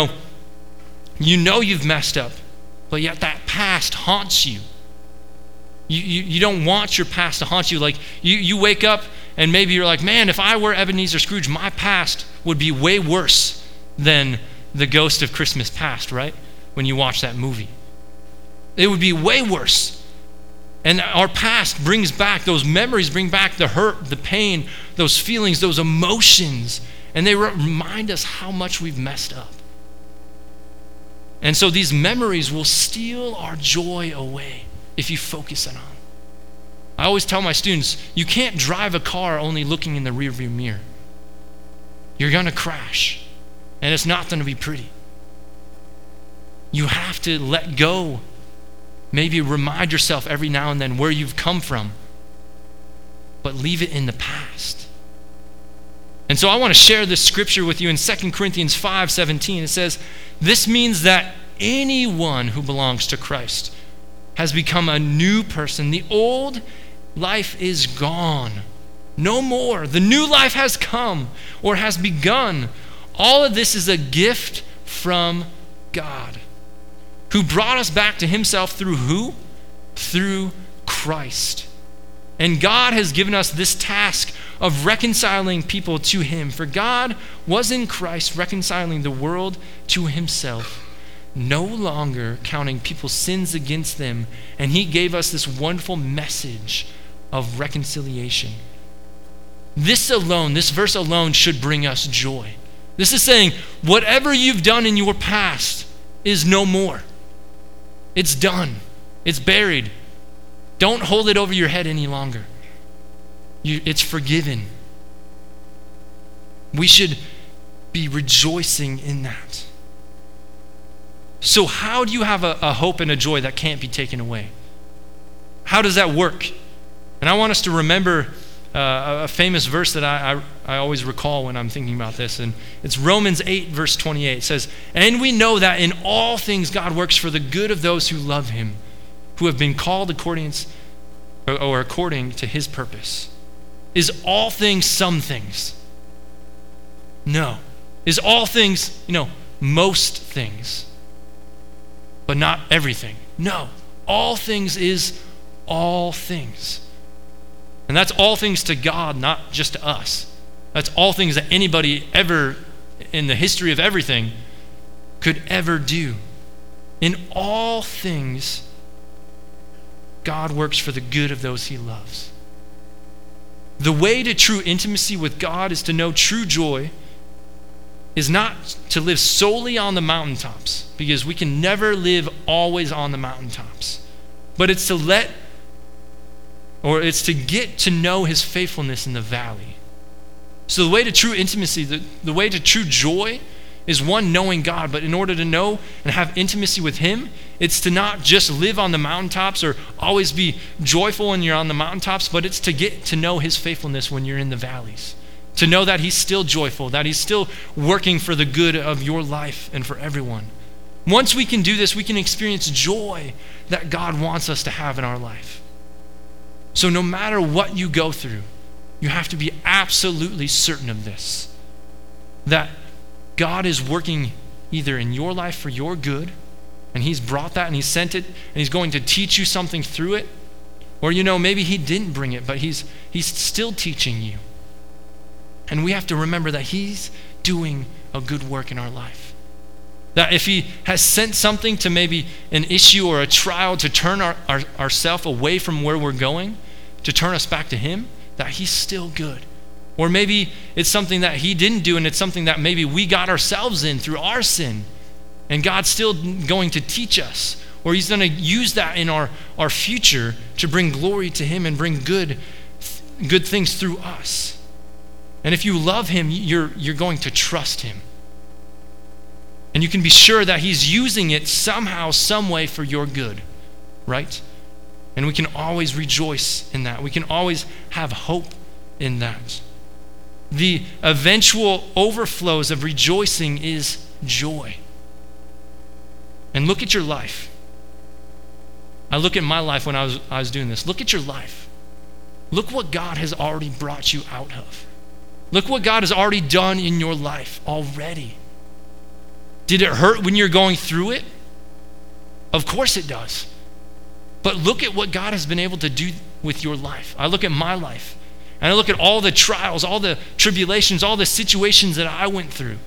you've messed up, but yet that past haunts you. You don't want your past to haunt you. Like you wake up and maybe you're like, man, if I were Ebenezer Scrooge, my past would be way worse than the Ghost of Christmas Past, right? When you watch that movie. It would be way worse. And our past brings back, those memories bring back the hurt, the pain, those feelings, those emotions, and they remind us how much we've messed up. And so these memories will steal our joy away if you focus on them. I always tell my students, you can't drive a car only looking in the rearview mirror. You're going to crash, and it's not going to be pretty. You have to let go. Maybe remind yourself every now and then where you've come from, but leave it in the past. And so I want to share this scripture with you in 2 Corinthians 5:17. It says, this means that anyone who belongs to Christ has become a new person. The old life is gone. No more. The new life has come or has begun. All of this is a gift from God, who brought us back to himself through who? Through Christ. And God has given us this task of reconciling people to him. For God was in Christ reconciling the world to himself, no longer counting people's sins against them. And he gave us this wonderful message of reconciliation. This verse alone should bring us joy. This is saying, whatever you've done in your past is no more. It's done. It's buried. Don't hold it over your head any longer. It's forgiven. We should be rejoicing in that. So how do you have a hope and a joy that can't be taken away? How does that work? And I want us to remember a famous verse that I always recall when I'm thinking about this, and it's Romans 8, verse 28. It says, and we know that in all things God works for the good of those who love him, who have been called according to his purpose. Is all things some things? No. Is all things, most things, but not everything? No. all things is all things. And that's all things to God, not just to us. That's all things that anybody ever in the history of everything could ever do. In all things, God works for the good of those he loves. The way to true intimacy with God is to know true joy is not to live solely on the mountaintops, because we can never live always on the mountaintops. But it's to get to know his faithfulness in the valley. So the way to true intimacy, the way to true joy is one, knowing God. But in order to know and have intimacy with him, it's to not just live on the mountaintops or always be joyful when you're on the mountaintops, but it's to get to know his faithfulness when you're in the valleys. To know that he's still joyful, that he's still working for the good of your life and for everyone. Once we can do this, we can experience joy that God wants us to have in our life. So no matter what you go through, you have to be absolutely certain of this, that God is working either in your life for your good, and he's brought that and he sent it, and he's going to teach you something through it, or maybe he didn't bring it, but he's still teaching you. And we have to remember that he's doing a good work in our life. That if he has sent something to maybe an issue or a trial to turn ourselves away from where we're going, to turn us back to him, that he's still good. Or maybe it's something that he didn't do, and it's something that maybe we got ourselves in through our sin, and God's still going to teach us, or he's going to use that in our future to bring glory to him and bring good things through us. And if you love him, you're going to trust him. And you can be sure that he's using it somehow, some way for your good, right? And we can always rejoice in that. We can always have hope in that. The eventual overflows of rejoicing is joy. And look at your life. I look at my life when I was doing this. Look at your life. Look what God has already brought you out of. Look what God has already done in your life already. Did it hurt when you're going through it? Of course it does. But look at what God has been able to do with your life. I look at my life, and I look at all the trials, all the tribulations, all the situations that I went through.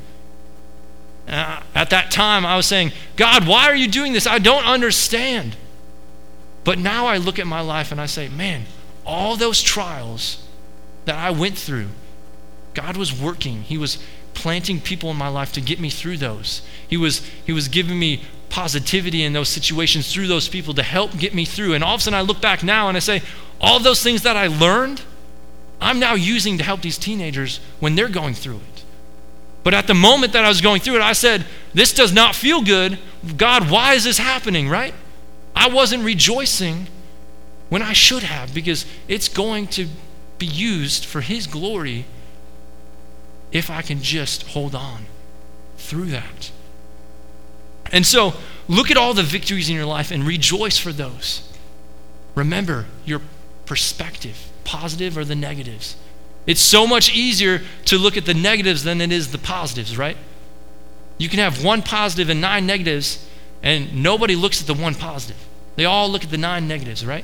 At that time, I was saying, God, why are you doing this? I don't understand. But now I look at my life and I say, man, all those trials that I went through, God was working. He was planting people in my life to get me through those. He was giving me positivity in those situations through those people to help get me through. And all of a sudden I look back now and I say, all those things that I learned, I'm now using to help these teenagers when they're going through it. But at the moment that I was going through it, I said, this does not feel good. God, why is this happening, right? I wasn't rejoicing when I should have, because it's going to be used for his glory if I can just hold on through that. And so, look at all the victories in your life and rejoice for those. Remember your perspective, positive or the negatives. It's so much easier to look at the negatives than it is the positives, right? You can have one positive and 9 negatives, and nobody looks at the one positive. They all look at the 9 negatives, right?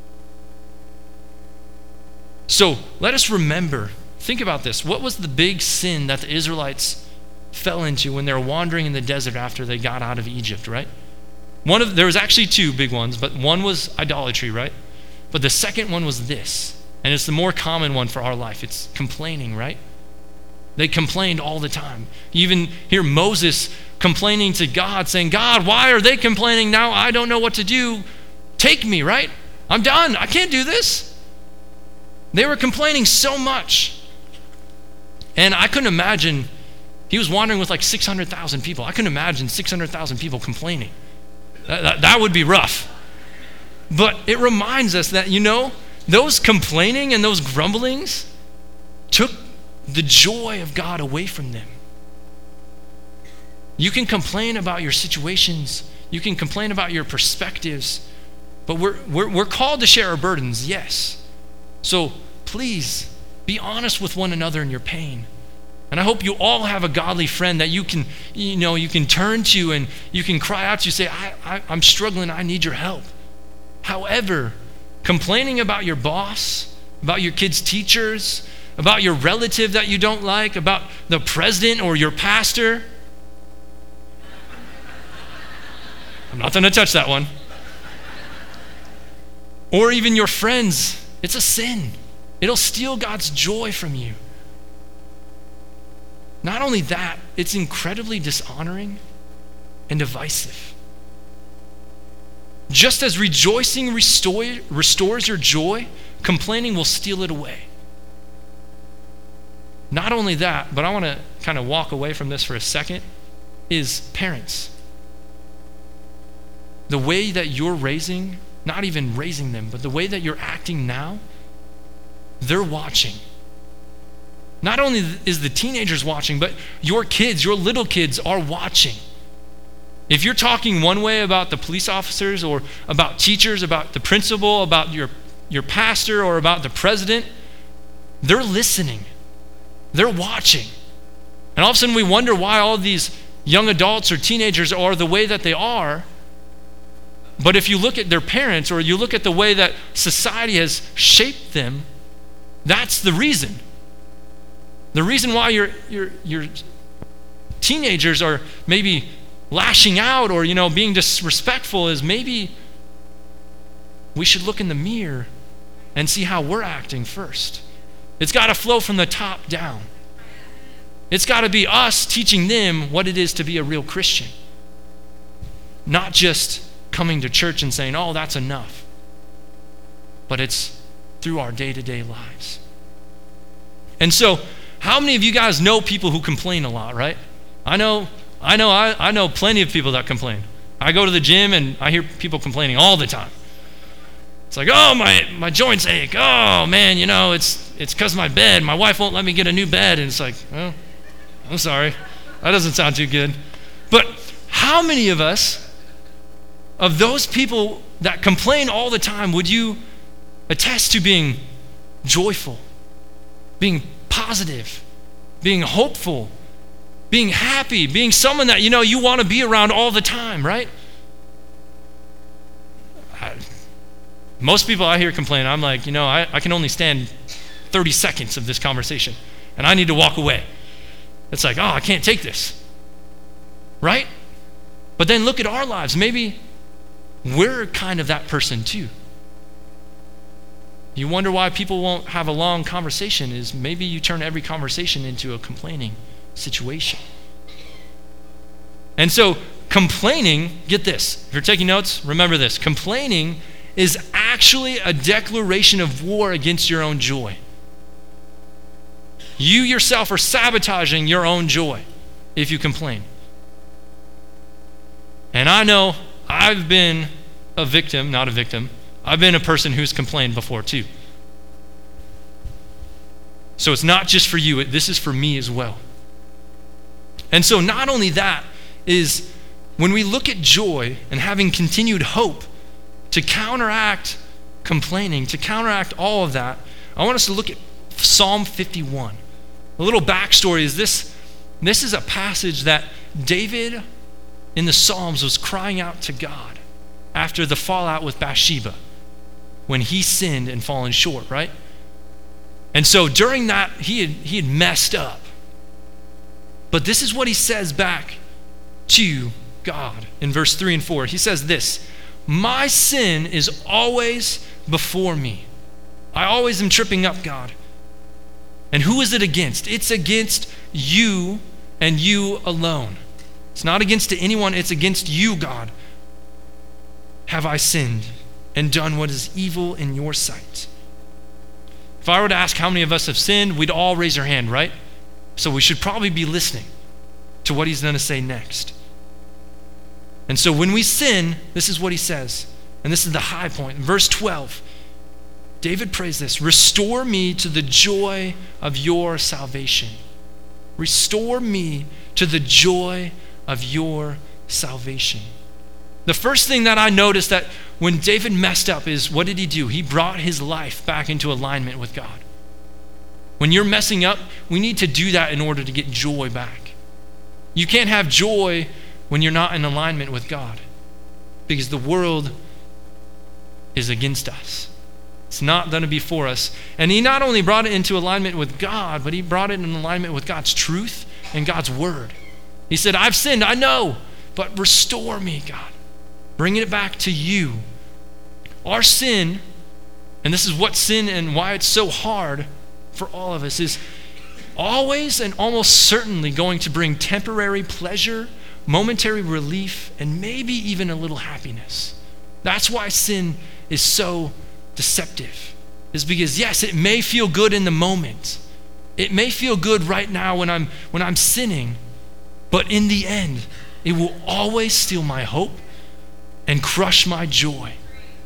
So, let us remember, think about this. What was the big sin that the Israelites fell into when they were wandering in the desert after they got out of Egypt, right? There was actually 2 big ones, but one was idolatry, right? But the second one was this, and it's the more common one for our life. It's complaining, right? They complained all the time. You even hear Moses complaining to God, saying, God, why are they complaining now? I don't know what to do. Take me, right? I'm done. I can't do this. They were complaining so much. And I couldn't imagine. He was wandering with like 600,000 people. I couldn't imagine 600,000 people complaining. That would be rough. But it reminds us that, those complaining and those grumblings took the joy of God away from them. You can complain about your situations. You can complain about your perspectives. But we're called to share our burdens, yes. So please be honest with one another in your pain. And I hope you all have a godly friend that you can turn to and you can cry out to. You say, I'm struggling. I need your help. However, complaining about your boss, about your kids' teachers, about your relative that you don't like, about the president or your pastor, I'm not going to touch that one, or even your friends, it's a sin. It'll steal God's joy from you. Not only that, it's incredibly dishonoring and divisive. Just as rejoicing restores your joy, complaining will steal it away. Not only that, but I want to kind of walk away from this for a second, is parents. The way that you're raising, not even raising them, but the way that you're acting now, they're watching. Not only is the teenagers watching, but your kids, your little kids are watching. If you're talking one way about the police officers or about teachers, about the principal, about your pastor or about the president, they're listening. They're watching. And all of a sudden we wonder why all these young adults or teenagers are the way that they are. But if you look at their parents or you look at the way that society has shaped them, that's the reason. The reason why your teenagers are maybe lashing out or being disrespectful is maybe we should look in the mirror and see how we're acting first. It's got to flow from the top down. It's got to be us teaching them what it is to be a real Christian. Not just coming to church and saying, oh, that's enough. But it's through our day-to-day lives. And so, how many of you guys know people who complain a lot, right? I know plenty of people that complain. I go to the gym and I hear people complaining all the time. It's like, oh, my joints ache. Oh, man, it's because of my bed. My wife won't let me get a new bed. And it's like, oh, I'm sorry. That doesn't sound too good. But how many of us, of those people that complain all the time, would you attest to being joyful, being positive, being hopeful, being happy, being someone that you want to be around all the time, right? Most people I hear complain, I'm like, I can only stand 30 seconds of this conversation and I need to walk away. It's like, oh, I can't take this, right? But then look at our lives. Maybe we're kind of that person too. You wonder why people won't have a long conversation is maybe you turn every conversation into a complaining situation. And so complaining, get this, if you're taking notes, remember this. Complaining is actually a declaration of war against your own joy. You yourself are sabotaging your own joy if you complain. And I know I've been a victim, not a victim. I've been a person who's complained before too. So it's not just for you, this is for me as well. And so not only that is when we look at joy and having continued hope to counteract complaining, to counteract all of that, I want us to look at Psalm 51. A little backstory is this is a passage that David in the Psalms was crying out to God after the fallout with Bathsheba, when he sinned and fallen short, right? And so during that, he had messed up. But this is what he says back to God in verse 3 and 4. He says this, my sin is always before me. I always am tripping up, God. And who is it against? It's against you and you alone. It's not against anyone, it's against you, God. Have I sinned and done what is evil in your sight? If I were to ask how many of us have sinned, we'd all raise our hand, right? So we should probably be listening to what he's going to say next. And so when we sin, this is what he says. And this is the high point. In verse 12, David prays this, restore me to the joy of your salvation. Restore me to the joy of your salvation. The first thing that I noticed that when David messed up is, what did he do? He brought his life back into alignment with God. When you're messing up, we need to do that in order to get joy back. You can't have joy when you're not in alignment with God, because the world is against us. It's not going to be for us. And he not only brought it into alignment with God, but he brought it in alignment with God's truth and God's word. He said, I've sinned, I know, but restore me, God. Bringing it back to you. Our sin, and this is what sin and why it's so hard for all of us, is always and almost certainly going to bring temporary pleasure, momentary relief, and maybe even a little happiness. That's why sin is so deceptive. Is because, yes, it may feel good in the moment. It may feel good right now when I'm sinning, but in the end, it will always steal my hope and crush my joy.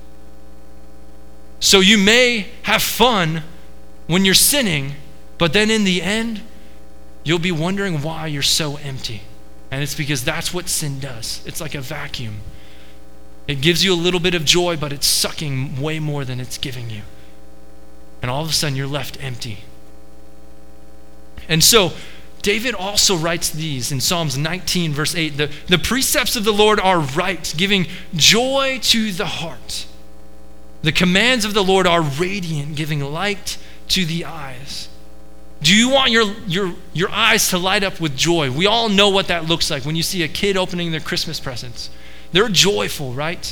So you may have fun when you're sinning, but then in the end, you'll be wondering why you're so empty. And it's because that's what sin does. It's like a vacuum. It gives you a little bit of joy, but it's sucking way more than it's giving you. And all of a sudden, you're left empty. And so, David also writes these in Psalms 19, verse 8. The precepts of the Lord are right, giving joy to the heart. The commands of the Lord are radiant, giving light to the eyes. Do you want your eyes to light up with joy? We all know what that looks like when you see a kid opening their Christmas presents. They're joyful, right?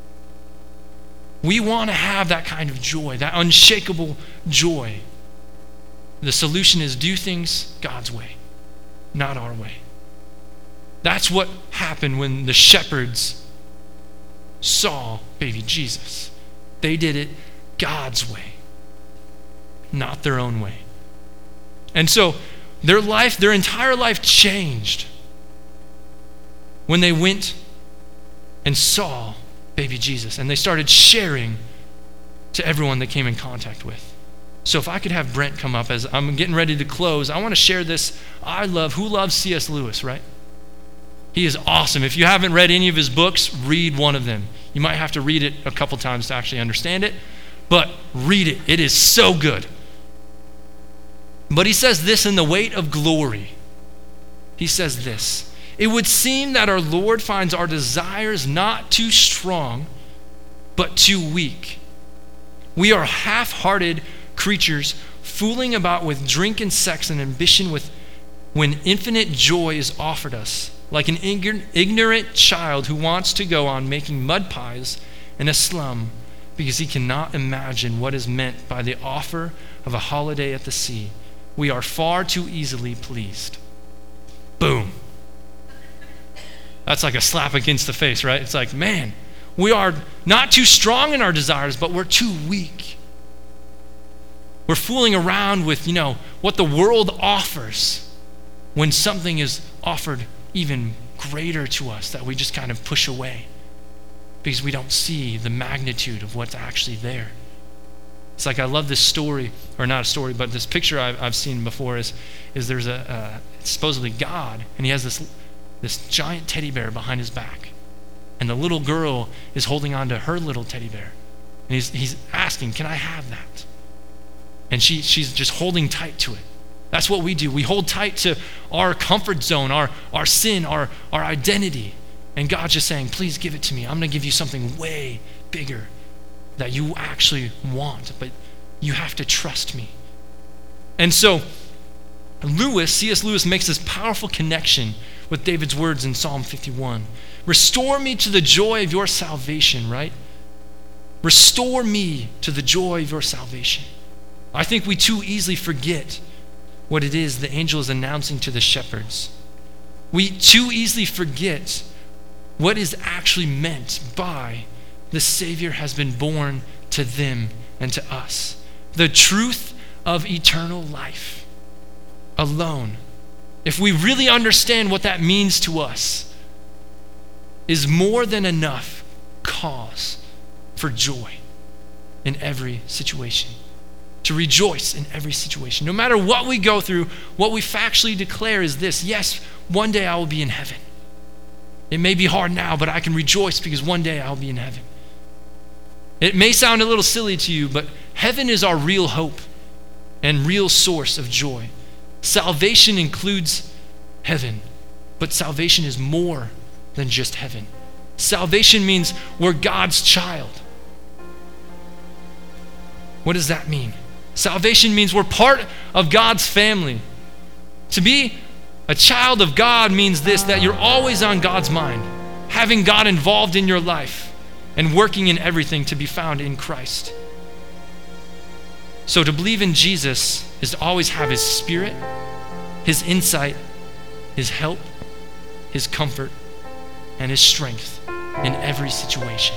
We want to have that kind of joy, that unshakable joy. The solution is do things God's way, not our way. That's what happened when the shepherds saw baby Jesus. They did it God's way, not their own way. And so their entire life changed when they went and saw baby Jesus, and they started sharing to everyone they came in contact with. So if I could have Brent come up as I'm getting ready to close, I want to share this. Who loves C.S. Lewis, right? He is awesome. If you haven't read any of his books, read one of them. You might have to read it a couple times to actually understand it, but read it. It is so good. But he says this in The Weight of Glory. He says this: it would seem that our Lord finds our desires not too strong, but too weak. We are half-hearted creatures fooling about with drink and sex and ambition when infinite joy is offered us, like an ignorant child who wants to go on making mud pies in a slum because he cannot imagine what is meant by the offer of a holiday at the sea. We are far too easily pleased. Boom. That's like a slap against the face, right? It's like, man, we are not too strong in our desires, but we're too weak. We're fooling around with, what the world offers when something is offered even greater to us that we just kind of push away because we don't see the magnitude of what's actually there. It's like, I love this story, or not a story, but this picture I've seen before is there's it's supposedly God, and he has this giant teddy bear behind his back. And the little girl is holding on to her little teddy bear. And he's asking, can I have that? And she's just holding tight to it. That's what we do. We hold tight to our comfort zone, our sin, our identity. And God's just saying, please give it to me. I'm going to give you something way bigger that you actually want, but you have to trust me. And so C.S. Lewis makes this powerful connection with David's words in Psalm 51. Restore me to the joy of your salvation, right? Restore me to the joy of your salvation. I think we too easily forget what it is the angel is announcing to the shepherds. We too easily forget what is actually meant by the Savior has been born to them and to us. The truth of eternal life alone, if we really understand what that means to us, is more than enough cause for joy in every situation. To rejoice in every situation. No matter what we go through, what we factually declare is this: yes, one day I will be in heaven. It may be hard now, but I can rejoice because one day I'll be in heaven. It may sound a little silly to you, but heaven is our real hope and real source of joy. Salvation includes heaven, but salvation is more than just heaven. Salvation means we're God's child. What does that mean? Salvation means we're part of God's family. To be a child of God means this, that you're always on God's mind, having God involved in your life and working in everything to be found in Christ. So to believe in Jesus is to always have his spirit, his insight, his help, his comfort, and his strength in every situation.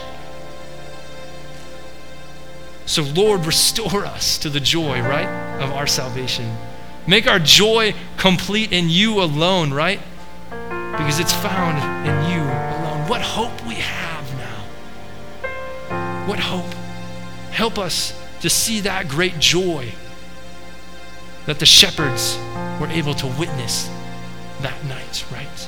So Lord, restore us to the joy, right, of our salvation. Make our joy complete in you alone, right? Because it's found in you alone. What hope we have now. What hope. Help us to see that great joy that the shepherds were able to witness that night, right?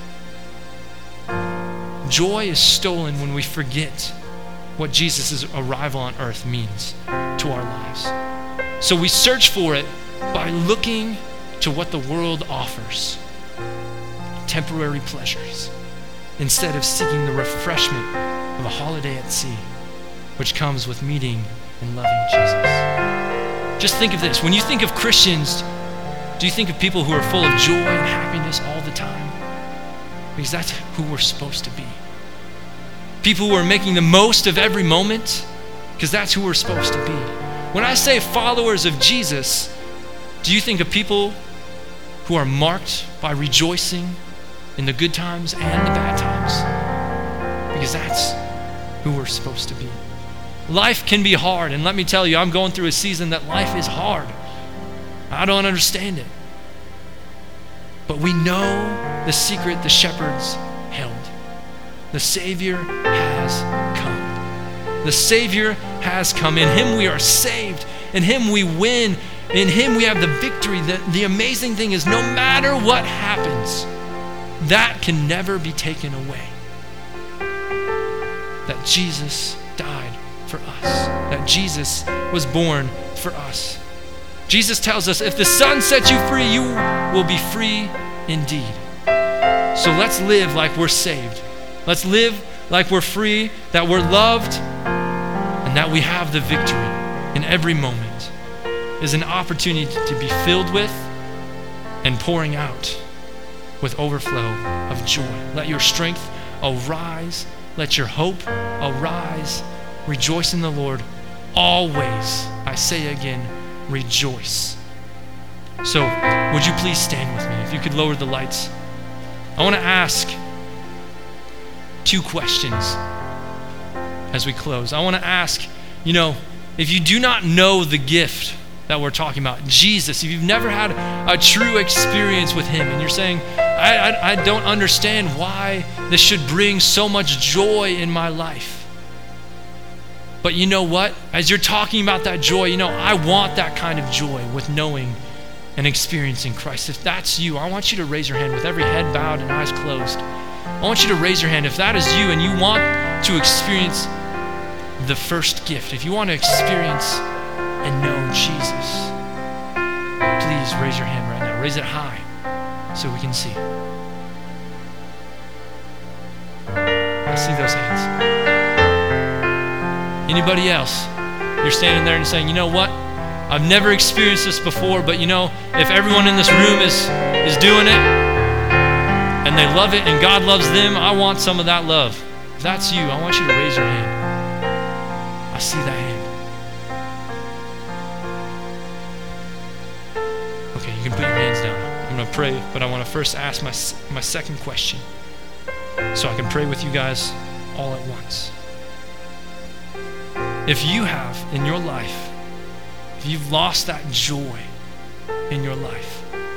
Joy is stolen when we forget what Jesus' arrival on earth means to our lives. So we search for it by looking to what the world offers, temporary pleasures, instead of seeking the refreshment of a holiday at sea, which comes with meeting and loving Jesus. Just think of this. When you think of Christians, do you think of people who are full of joy and happiness all the time? Because that's who we're supposed to be. People who are making the most of every moment, because that's who we're supposed to be. When I say followers of Jesus, do you think of people who are marked by rejoicing in the good times and the bad times? Because that's who we're supposed to be. Life can be hard, and let me tell you, I'm going through a season that life is hard. I don't understand it. But we know the secret the shepherds held. The Savior has come. The Savior has come. In him we are saved. In him we win. In him we have the victory. The amazing thing is, no matter what happens, that can never be taken away. That Jesus died for us. That Jesus was born for us. Jesus tells us, if the Son sets you free, you will be free indeed. So let's live like we're saved. Let's live like we're free, that we're loved, and that we have the victory in every moment. Is an opportunity to be filled with and pouring out with overflow of joy. Let your strength arise. Let your hope arise. Rejoice in the Lord always. I say again, rejoice. So, would you please stand with me? If you could lower the lights. I want to ask 2 questions as we close. I want to ask, if you do not know the gift that we're talking about, Jesus, if you've never had a true experience with him and you're saying, I don't understand why this should bring so much joy in my life. But you know what? As you're talking about that joy, I want that kind of joy with knowing and experiencing Christ. If that's you, I want you to raise your hand with every head bowed and eyes closed. I want you to raise your hand if that is you and you want to experience the first gift. If you want to experience and know Jesus, please raise your hand right now. Raise it high so we can see. I see those hands. Anybody else? You're standing there and saying, you know what? I've never experienced this before, but if everyone in this room is doing it and they love it and God loves them, I want some of that love. If that's you, I want you to raise your hand. I see that hand. Okay, you can put your hands down. I'm going to pray, but I want to first ask my second question so I can pray with you guys all at once. If you have in your life, if you've lost that joy in your life,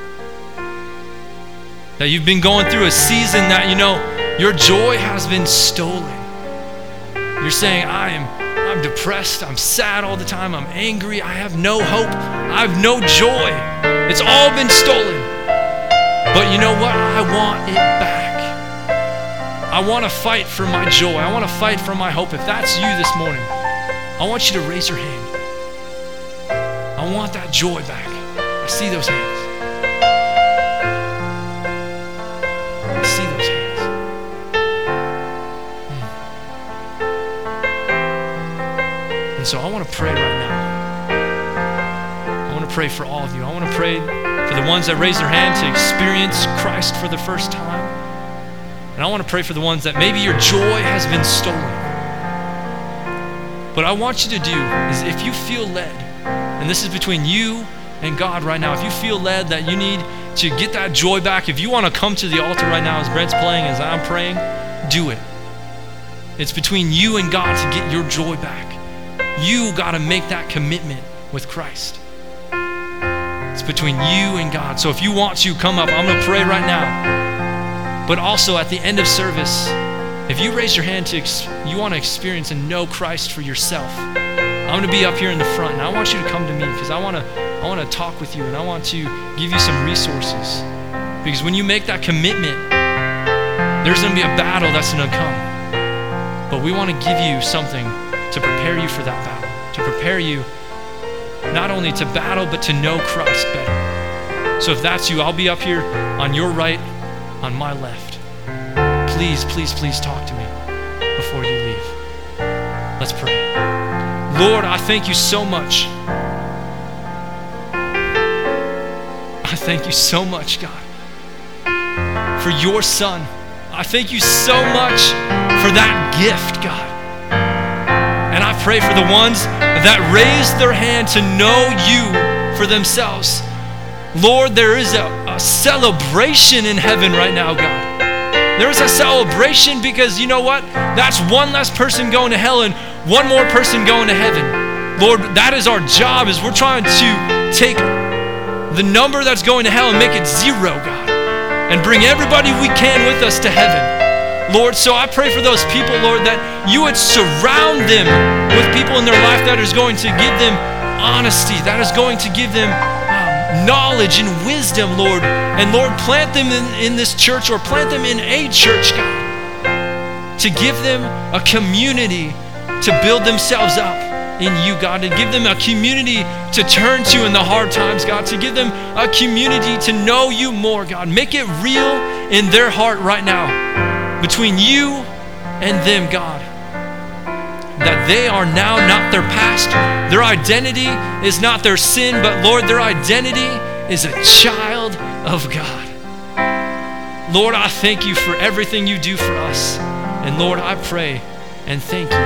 that you've been going through a season that your joy has been stolen. You're saying, I'm depressed, I'm sad all the time, I'm angry, I have no hope, I have no joy. It's all been stolen. But you know what? I want it back. I want to fight for my joy. I want to fight for my hope. If that's you this morning, I want you to raise your hand. I want that joy back. I see those hands. I see those hands. And so I want to pray right now. to pray for all of you. I want to pray for the ones that raise their hand to experience Christ for the first time. And I want to pray for the ones that maybe your joy has been stolen. What I want you to do is, if you feel led, and this is between you and God right now, if you feel led that you need to get that joy back, if you want to come to the altar right now as Brent's playing, as I'm praying, do it. It's between you and God to get your joy back. You got to make that commitment with Christ. It's between you and God. So if you want to, come up. I'm going to pray right now. But also at the end of service, if you raise your hand you want to experience and know Christ for yourself, I'm going to be up here in the front, and I want you to come to me because I want to talk with you, and I want to give you some resources. Because when you make that commitment, there's going to be a battle that's going to come. But we want to give you something to prepare you for that battle, to prepare you not only to battle, but to know Christ better. So if that's you, I'll be up here on your right, on my left. Please, please, please talk to me before you leave. Let's pray. Lord, I thank you so much. I thank you so much, God, for your Son. I thank you so much for that gift, God. And I pray for the ones that raised their hand to know you for themselves. Lord, there is a celebration in heaven right now, God. There is a celebration because you know what? That's one less person going to hell and one more person going to heaven. Lord, that is our job, is we're trying to take the number that's going to hell and make it 0, God, and bring everybody we can with us to heaven. Lord, so I pray for those people, Lord, that you would surround them with people in their life that is going to give them honesty, that is going to give them knowledge and wisdom, Lord. And Lord, plant them in this church, or plant them in a church, God, to give them a community to build themselves up in you, God, to give them a community to turn to in the hard times, God, to give them a community to know you more, God. Make it real in their heart right now, between you and them, God, that they are now not their past. Their identity is not their sin, but Lord, their identity is a child of God. Lord, I thank you for everything you do for us. And Lord, I pray and thank you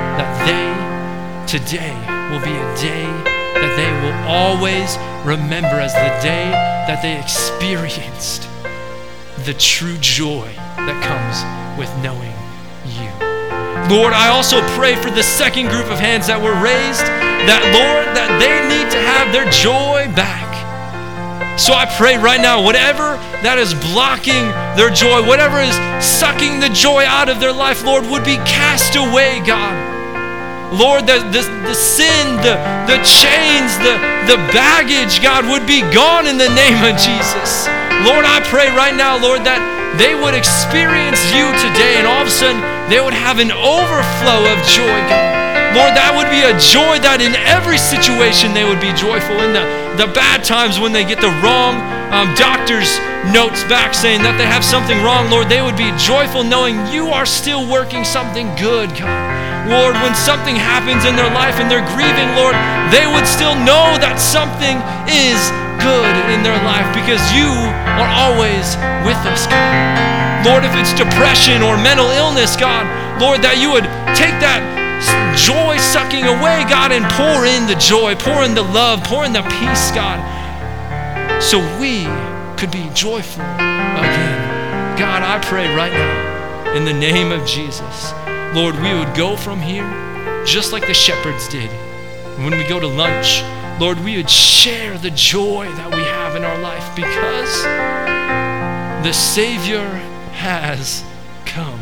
that today will be a day that they will always remember as the day that they experienced the true joy that comes with knowing you. Lord, I also pray for the second group of hands that were raised, that Lord, that they need to have their joy back. So I pray right now, whatever that is blocking their joy, whatever is sucking the joy out of their life, Lord, would be cast away, God. Lord, the sin, the chains, the baggage, God, would be gone in the name of Jesus. Lord, I pray right now, Lord, that they would experience you today, and all of a sudden they would have an overflow of joy, God. Lord, that would be a joy that in every situation they would be joyful. In the bad times when they get the wrong doctor's notes back saying that they have something wrong, Lord, they would be joyful knowing you are still working something good, God. Lord, when something happens in their life and they're grieving, Lord, they would still know that something is good in their life because you are always with us, God. Lord, if it's depression or mental illness, God, Lord, that you would take that joy sucking away, God, and pour in the joy, pour in the love, pour in the peace, God, so we could be joyful again. God, I pray right now in the name of Jesus, Lord, we would go from here just like the shepherds did. When we go to lunch, Lord, we would share the joy that we have in our life because the Savior has come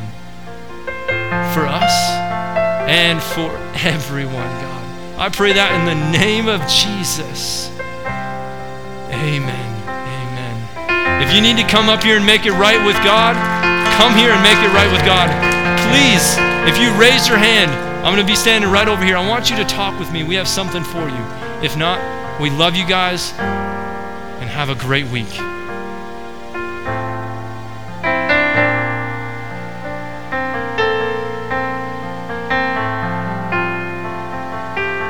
for us and for everyone, God. I pray that in the name of Jesus. Amen. Amen. If you need to come up here and make it right with God, come here and make it right with God. Please, if you raise your hand, I'm going to be standing right over here. I want you to talk with me. We have something for you. If not, we love you guys and have a great week.